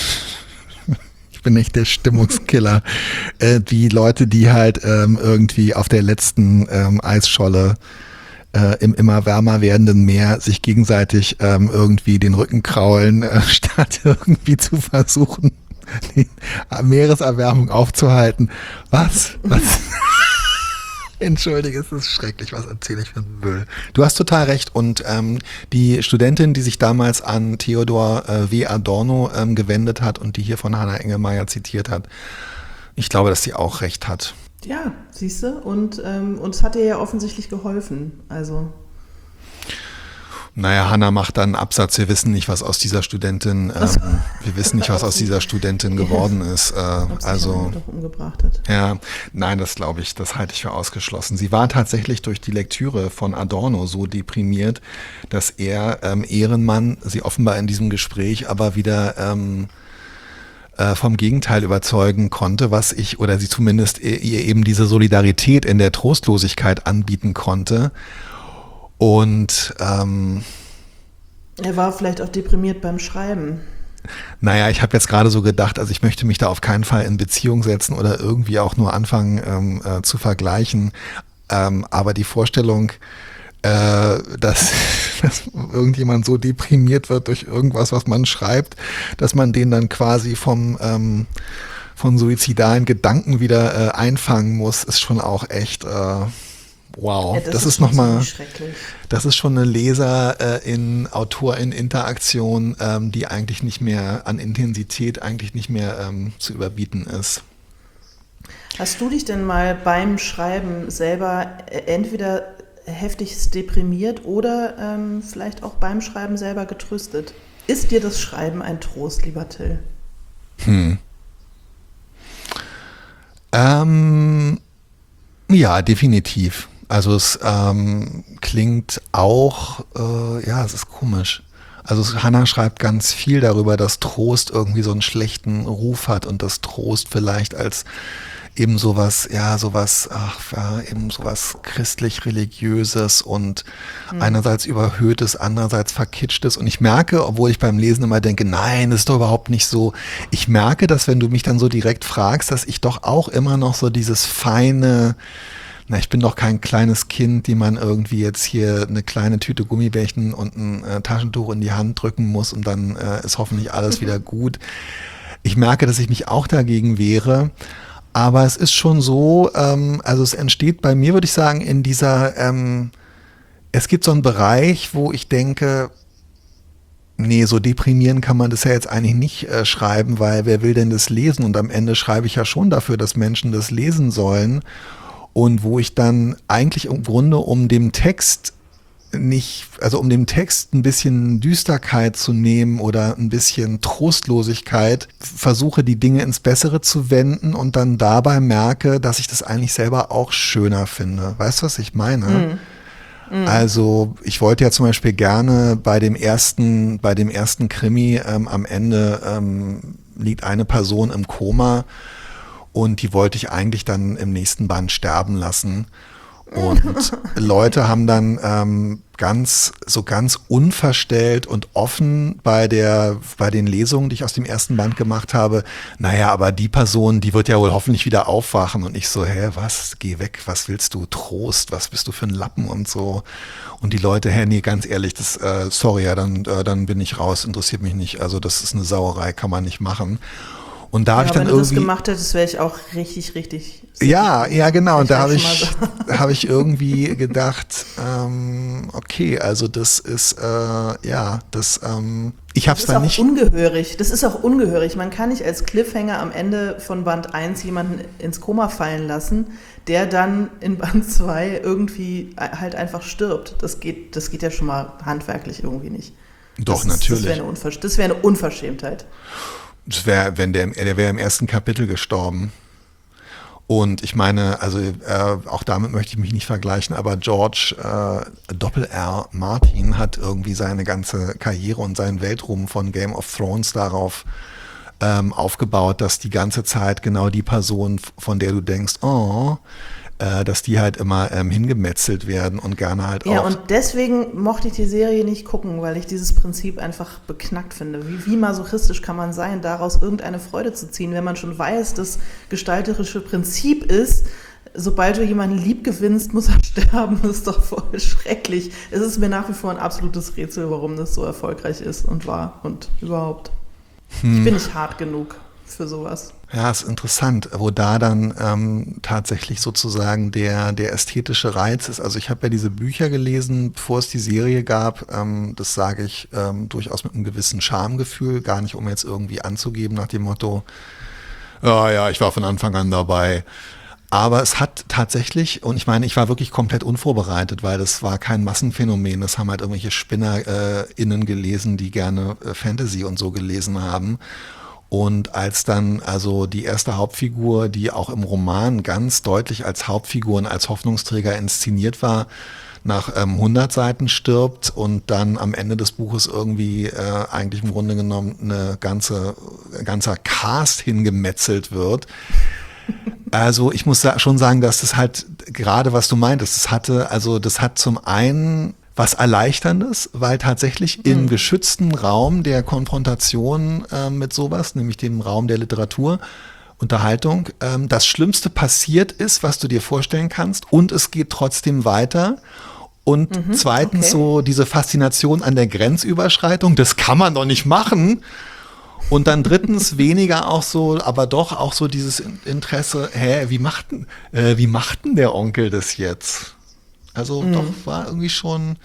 ich bin nicht der Stimmungskiller, äh, wie Leute, die halt ähm, irgendwie auf der letzten ähm, Eisscholle Äh, im immer wärmer werdenden Meer sich gegenseitig ähm, irgendwie den Rücken kraulen, äh, statt irgendwie zu versuchen, die Meereserwärmung aufzuhalten. Was? Was? Entschuldige, es ist schrecklich, was erzähle ich für einen Müll. Du hast total recht und ähm, die Studentin, die sich damals an Theodor äh, W. Adorno ähm, gewendet hat und die hier von Hannah Engelmeier zitiert hat, ich glaube, dass sie auch recht hat. Ja, siehst du, und ähm, uns hat ihr ja offensichtlich geholfen, also. Naja, Hannah macht dann einen Absatz, wir wissen nicht, was aus dieser Studentin, ähm, wir wissen nicht, was aus dieser Studentin geworden ist. Äh, also, doch umgebracht hat. Ja, nein, das glaube ich, das halte ich für ausgeschlossen. Sie war tatsächlich durch die Lektüre von Adorno so deprimiert, dass er, ähm, Ehrenmann, sie offenbar in diesem Gespräch aber wieder ähm, vom Gegenteil überzeugen konnte, was ich, oder sie zumindest ihr eben diese Solidarität in der Trostlosigkeit anbieten konnte. Und ähm, er war vielleicht auch deprimiert beim Schreiben. Naja, ich habe jetzt gerade so gedacht, also ich möchte mich da auf keinen Fall in Beziehung setzen oder irgendwie auch nur anfangen ähm, äh, zu vergleichen. Ähm, aber die Vorstellung, Äh, dass, dass irgendjemand so deprimiert wird durch irgendwas, was man schreibt, dass man den dann quasi vom ähm, von suizidalen Gedanken wieder äh, einfangen muss, ist schon auch echt äh, wow. Ja, das, das ist, ist nochmal, schrecklich. Das ist schon eine Leser äh, in Autor-in-Interaktion, ähm, die eigentlich nicht mehr an Intensität eigentlich nicht mehr ähm, zu überbieten ist. Hast du dich denn mal beim Schreiben selber entweder heftigst deprimiert oder ähm, vielleicht auch beim Schreiben selber getröstet? Ist dir das Schreiben ein Trost, lieber Till? Hm. Ähm, ja, definitiv. Also es ähm, klingt auch, äh, ja, es ist komisch. Also Hannah schreibt ganz viel darüber, dass Trost irgendwie so einen schlechten Ruf hat und dass Trost vielleicht als eben sowas, ja, sowas, ach, ja, eben sowas christlich-religiöses und mhm. einerseits überhöhtes, andererseits verkitschtes. Und ich merke, obwohl ich beim Lesen immer denke, nein, das ist doch überhaupt nicht so. Ich merke, dass wenn du mich dann so direkt fragst, dass ich doch auch immer noch so dieses feine, na, ich bin doch kein kleines Kind, die man irgendwie jetzt hier eine kleine Tüte Gummibärchen und ein äh, Taschentuch in die Hand drücken muss und dann äh, ist hoffentlich alles wieder gut. Ich merke, dass ich mich auch dagegen wehre. Aber es ist schon so, ähm, also es entsteht bei mir, würde ich sagen, in dieser, ähm, es gibt so einen Bereich, wo ich denke, nee, so deprimieren kann man das ja jetzt eigentlich nicht äh, schreiben, weil wer will denn das lesen? Und am Ende schreibe ich ja schon dafür, dass Menschen das lesen sollen. Und wo ich dann eigentlich im Grunde um dem Text nicht, also um dem Text ein bisschen Düsterkeit zu nehmen oder ein bisschen Trostlosigkeit, versuche die Dinge ins Bessere zu wenden und dann dabei merke, dass ich das eigentlich selber auch schöner finde. Weißt du, was ich meine? Mm. Mm. Also ich wollte ja zum Beispiel gerne bei dem ersten, bei dem ersten Krimi ähm, am Ende ähm, liegt eine Person im Koma und die wollte ich eigentlich dann im nächsten Band sterben lassen. Und Leute haben dann ähm, ganz, so ganz unverstellt und offen bei der, bei den Lesungen, die ich aus dem ersten Band gemacht habe, naja, aber die Person, die wird ja wohl hoffentlich wieder aufwachen. Und ich so, hä, was, geh weg, was willst du, Trost, was bist du für ein Lappen und so. Und die Leute, hä, nee, ganz ehrlich, das, äh, sorry, ja, dann, äh, dann bin ich raus, interessiert mich nicht. Also das ist eine Sauerei, kann man nicht machen. Und da ja, habe ich dann wenn du irgendwie, das gemacht hättest, wäre ich auch richtig, richtig. Ja, ja, genau. Und da habe ich ich, habe ich irgendwie gedacht, ähm, okay, also das ist, äh, ja, das, ähm, ich habe es dann nicht. Das ist auch ungehörig. Das ist auch ungehörig. Man kann nicht als Cliffhanger am Ende von Band eins jemanden ins Koma fallen lassen, der dann in Band zwei irgendwie halt einfach stirbt. Das geht, das geht ja schon mal handwerklich irgendwie nicht. Doch, das natürlich. Ist, das wäre eine, Unversch- das wär eine Unverschämtheit. Das wäre, wenn der, der wäre im ersten Kapitel gestorben. Und ich meine, also äh, auch damit möchte ich mich nicht vergleichen, aber George äh, Doppel-R Martin hat irgendwie seine ganze Karriere und seinen Weltruhm von Game of Thrones darauf ähm, aufgebaut, dass die ganze Zeit genau die Person, von der du denkst, oh, äh, dass die halt immer ähm, hingemetzelt werden und gerne halt ja, auch. Ja, und deswegen mochte ich die Serie nicht gucken, weil ich dieses Prinzip einfach beknackt finde. Wie, wie masochistisch kann man sein, daraus irgendeine Freude zu ziehen, wenn man schon weiß, das gestalterische Prinzip ist, sobald du jemanden lieb gewinnst, muss er sterben. Das ist doch voll schrecklich. Es ist mir nach wie vor ein absolutes Rätsel, warum das so erfolgreich ist und war und überhaupt. Hm. Ich bin nicht hart genug für sowas. Ja, ist interessant, wo da dann ähm, tatsächlich sozusagen der, der ästhetische Reiz ist. Also ich habe ja diese Bücher gelesen, bevor es die Serie gab. Ähm, das sage ich ähm, durchaus mit einem gewissen Schamgefühl, gar nicht um jetzt irgendwie anzugeben nach dem Motto, ja, ja, ich war von Anfang an dabei. Aber es hat tatsächlich, und ich meine, ich war wirklich komplett unvorbereitet, weil das war kein Massenphänomen. Das haben halt irgendwelche SpinnerInnen gelesen, die gerne äh, Fantasy und so gelesen haben. Und als dann also die erste Hauptfigur, die auch im Roman ganz deutlich als Hauptfigur und als Hoffnungsträger inszeniert war, nach ähm, hundert Seiten stirbt und dann am Ende des Buches irgendwie äh, eigentlich im Grunde genommen eine ganze, ein ganzer Cast hingemetzelt wird. Also ich muss schon sagen, dass das halt gerade, was du meintest, das hatte, also das hat zum einen was Erleichterndes, weil tatsächlich mhm. im geschützten Raum der Konfrontation äh, mit sowas, nämlich dem Raum der Literatur, Unterhaltung, ähm, das Schlimmste passiert ist, was du dir vorstellen kannst, und es geht trotzdem weiter. Und mhm, zweitens okay. so diese Faszination an der Grenzüberschreitung, das kann man doch nicht machen. Und dann drittens weniger auch so, aber doch auch so dieses Interesse, hä, wie macht denn, äh, wie macht denn der Onkel das jetzt? Also mhm. doch, war irgendwie schon.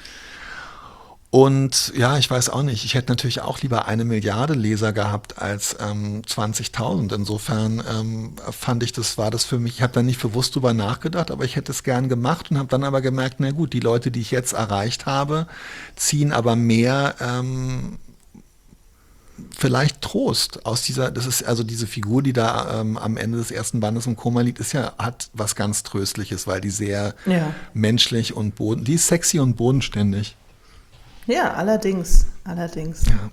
Und ja, ich weiß auch nicht, ich hätte natürlich auch lieber eine Milliarde Leser gehabt als ähm, zwanzigtausend. Insofern ähm, fand ich, das war das für mich, ich habe da nicht bewusst drüber nachgedacht, aber ich hätte es gern gemacht und habe dann aber gemerkt, na gut, die Leute, die ich jetzt erreicht habe, ziehen aber mehr ähm, vielleicht Trost aus dieser, das ist also diese Figur, die da ähm, am Ende des ersten Bandes im Koma liegt, ist ja, hat was ganz Tröstliches, weil die sehr ja. menschlich und boden, die ist sexy und bodenständig. Ja, allerdings, Allerdings. Ja.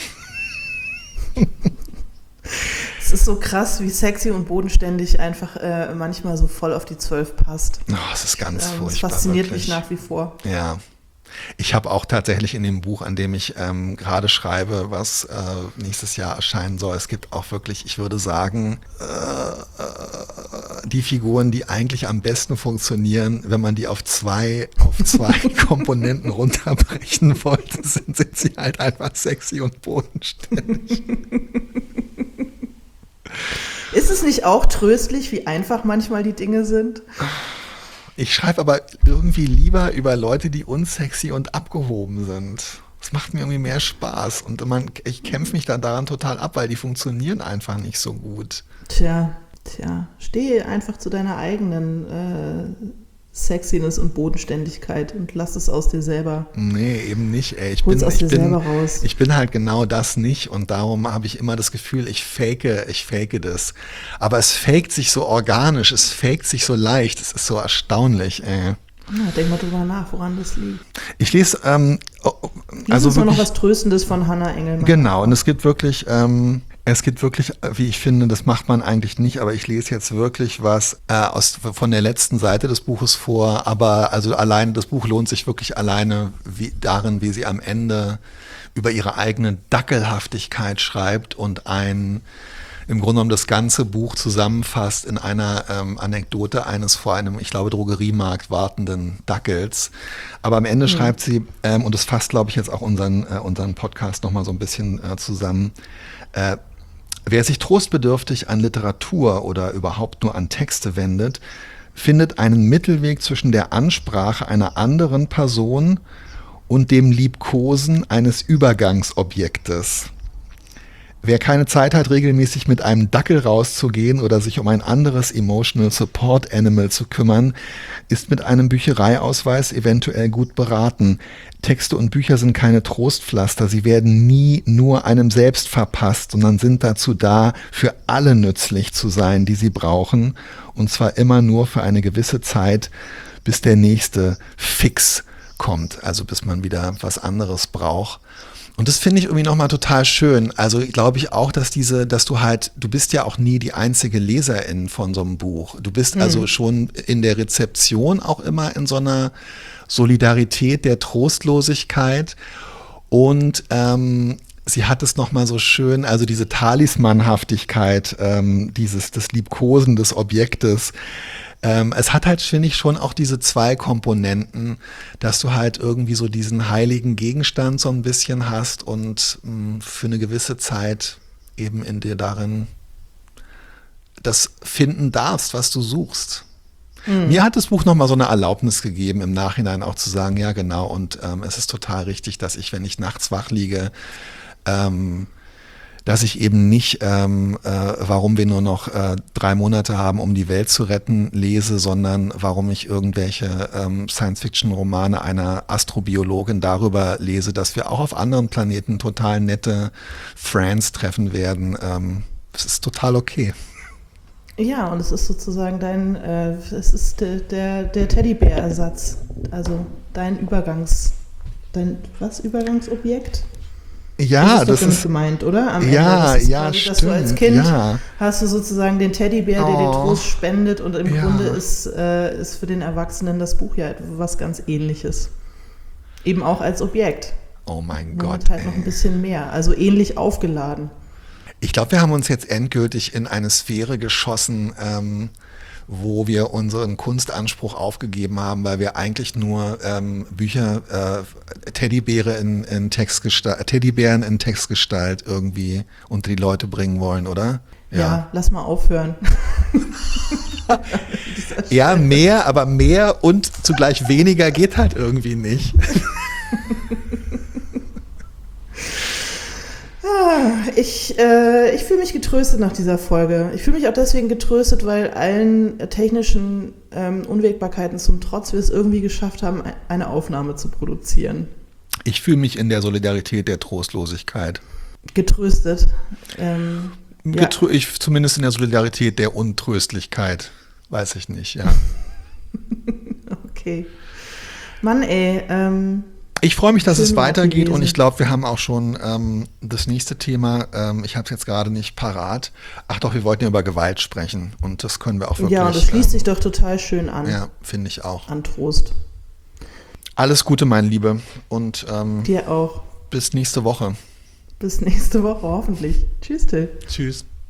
Es ist so krass, wie sexy und bodenständig einfach äh, manchmal so voll auf die Zwölf passt. Oh, es ist ganz Ähm, furchtbar. Das fasziniert wirklich. mich nach wie vor. Ja. Ich habe auch tatsächlich in dem Buch, an dem ich ähm, gerade schreibe, was äh, nächstes Jahr erscheinen soll, es gibt auch wirklich, ich würde sagen, äh, äh, die Figuren, die eigentlich am besten funktionieren, wenn man die auf zwei, auf zwei Komponenten runterbrechen wollte, sind, sind sie halt einfach sexy und bodenständig. Ist es nicht auch tröstlich, wie einfach manchmal die Dinge sind? Ich schreibe aber irgendwie lieber über Leute, die unsexy und abgehoben sind. Das macht mir irgendwie mehr Spaß. Und man, ich kämpfe mich dann daran total ab, weil die funktionieren einfach nicht so gut. Tja, tja, stehe einfach zu deiner eigenen äh, Sexiness und Bodenständigkeit und lass es aus dir selber. Nee, eben nicht, ey. Ich Hol's bin, aus ich dir bin, selber raus. ich bin halt genau das nicht und darum habe ich immer das Gefühl, ich fake, ich fake das. Aber es faked sich so organisch, es faked sich so leicht, es ist so erstaunlich, ey. Ja, denk mal drüber nach, woran das liegt. Ich lese, ähm, oh, Lies also uns mal noch wirklich, was Tröstendes von Hannah Engelmann. genau, und es gibt wirklich, ähm, es gibt wirklich, wie ich finde, das macht man eigentlich nicht, aber ich lese jetzt wirklich was äh, aus, von der letzten Seite des Buches vor, aber also allein, das Buch lohnt sich wirklich alleine wie, darin, wie sie am Ende über ihre eigene Dackelhaftigkeit schreibt und ein, im Grunde genommen das ganze Buch zusammenfasst in einer ähm, Anekdote eines vor einem, ich glaube, Drogeriemarkt wartenden Dackels. Aber am Ende mhm. schreibt sie, ähm, und das fasst, glaube ich, jetzt auch unseren, äh, unseren Podcast nochmal so ein bisschen äh, zusammen, äh, wer sich trostbedürftig an Literatur oder überhaupt nur an Texte wendet, findet einen Mittelweg zwischen der Ansprache einer anderen Person und dem Liebkosen eines Übergangsobjektes. Wer keine Zeit hat, regelmäßig mit einem Dackel rauszugehen oder sich um ein anderes Emotional Support Animal zu kümmern, ist mit einem Büchereiausweis eventuell gut beraten. Texte und Bücher sind keine Trostpflaster, sie werden nie nur einem selbst verpasst, sondern sind dazu da, für alle nützlich zu sein, die sie brauchen, und zwar immer nur für eine gewisse Zeit, bis der nächste Fix kommt, also bis man wieder was anderes braucht. Und das finde ich irgendwie nochmal total schön. Also glaube ich auch, dass diese, dass du halt, du bist ja auch nie die einzige Leserin von so einem Buch. Du bist mhm. also schon in der Rezeption auch immer in so einer Solidarität der Trostlosigkeit. Und ähm, sie hat es nochmal so schön, also diese Talismanhaftigkeit, ähm, dieses, des Liebkosen des Objektes. Ähm, es hat halt, finde ich, schon auch diese zwei Komponenten, dass du halt irgendwie so diesen heiligen Gegenstand so ein bisschen hast und mh, für eine gewisse Zeit eben in dir darin das finden darfst, was du suchst. Mhm. Mir hat das Buch nochmal so eine Erlaubnis gegeben, im Nachhinein auch zu sagen, ja genau, und ähm, es ist total richtig, dass ich, wenn ich nachts wach liege, ähm, dass ich eben nicht, ähm, äh, warum wir nur noch äh, drei Monate haben, um die Welt zu retten, lese, sondern warum ich irgendwelche ähm, Science-Fiction-Romane einer Astrobiologin darüber lese, dass wir auch auf anderen Planeten total nette Friends treffen werden. Ähm, das ist total okay. Ja, und es ist sozusagen dein, äh, es ist der, der, der Teddybär-Ersatz, also dein Übergangs, dein, was, Übergangsobjekt? Ja, das ist, das ist gemeint, oder? Am ja, Ende. Das ist ja, quasi, stimmt. Dass du als Kind ja. hast du sozusagen den Teddybär, der oh, dir Trost spendet, und im ja. Grunde ist, äh, ist für den Erwachsenen das Buch ja was ganz Ähnliches. Eben auch als Objekt. Oh mein Nur Gott. halt ey. noch ein bisschen mehr, also ähnlich aufgeladen. Ich glaube, wir haben uns jetzt endgültig in eine Sphäre geschossen, ähm, wo wir unseren Kunstanspruch aufgegeben haben, weil wir eigentlich nur ähm, Bücher, äh, Teddybäre in, in Textgestalt, Teddybären in Textgestalt irgendwie unter die Leute bringen wollen, oder? Ja, ja, lass mal aufhören. Ja, mehr, aber mehr und zugleich weniger geht halt irgendwie nicht. Ich, äh, ich fühle mich getröstet nach dieser Folge. Ich fühle mich auch deswegen getröstet, weil allen technischen ähm, Unwägbarkeiten zum Trotz wir es irgendwie geschafft haben, eine Aufnahme zu produzieren. Ich fühle mich in der Solidarität der Trostlosigkeit. Getröstet. Ähm, Getrö- ja. Ich zumindest in der Solidarität der Untröstlichkeit. Weiß ich nicht, ja. Okay. Mann, ey, ähm, Ich freue mich, dass Schön es war auch weitergeht und gewesen. ich glaube, wir haben auch schon ähm, das nächste Thema, ähm, ich habe es jetzt gerade nicht parat. Ach doch, wir wollten ja über Gewalt sprechen und das können wir auch wirklich. Ja, und das schließt ähm, sich doch total schön an, Ja, finde ich auch. an Trost. Alles Gute, mein Liebe, und ähm, Dir auch. bis nächste Woche. Bis nächste Woche hoffentlich. Tschüss, Till. Tschüss.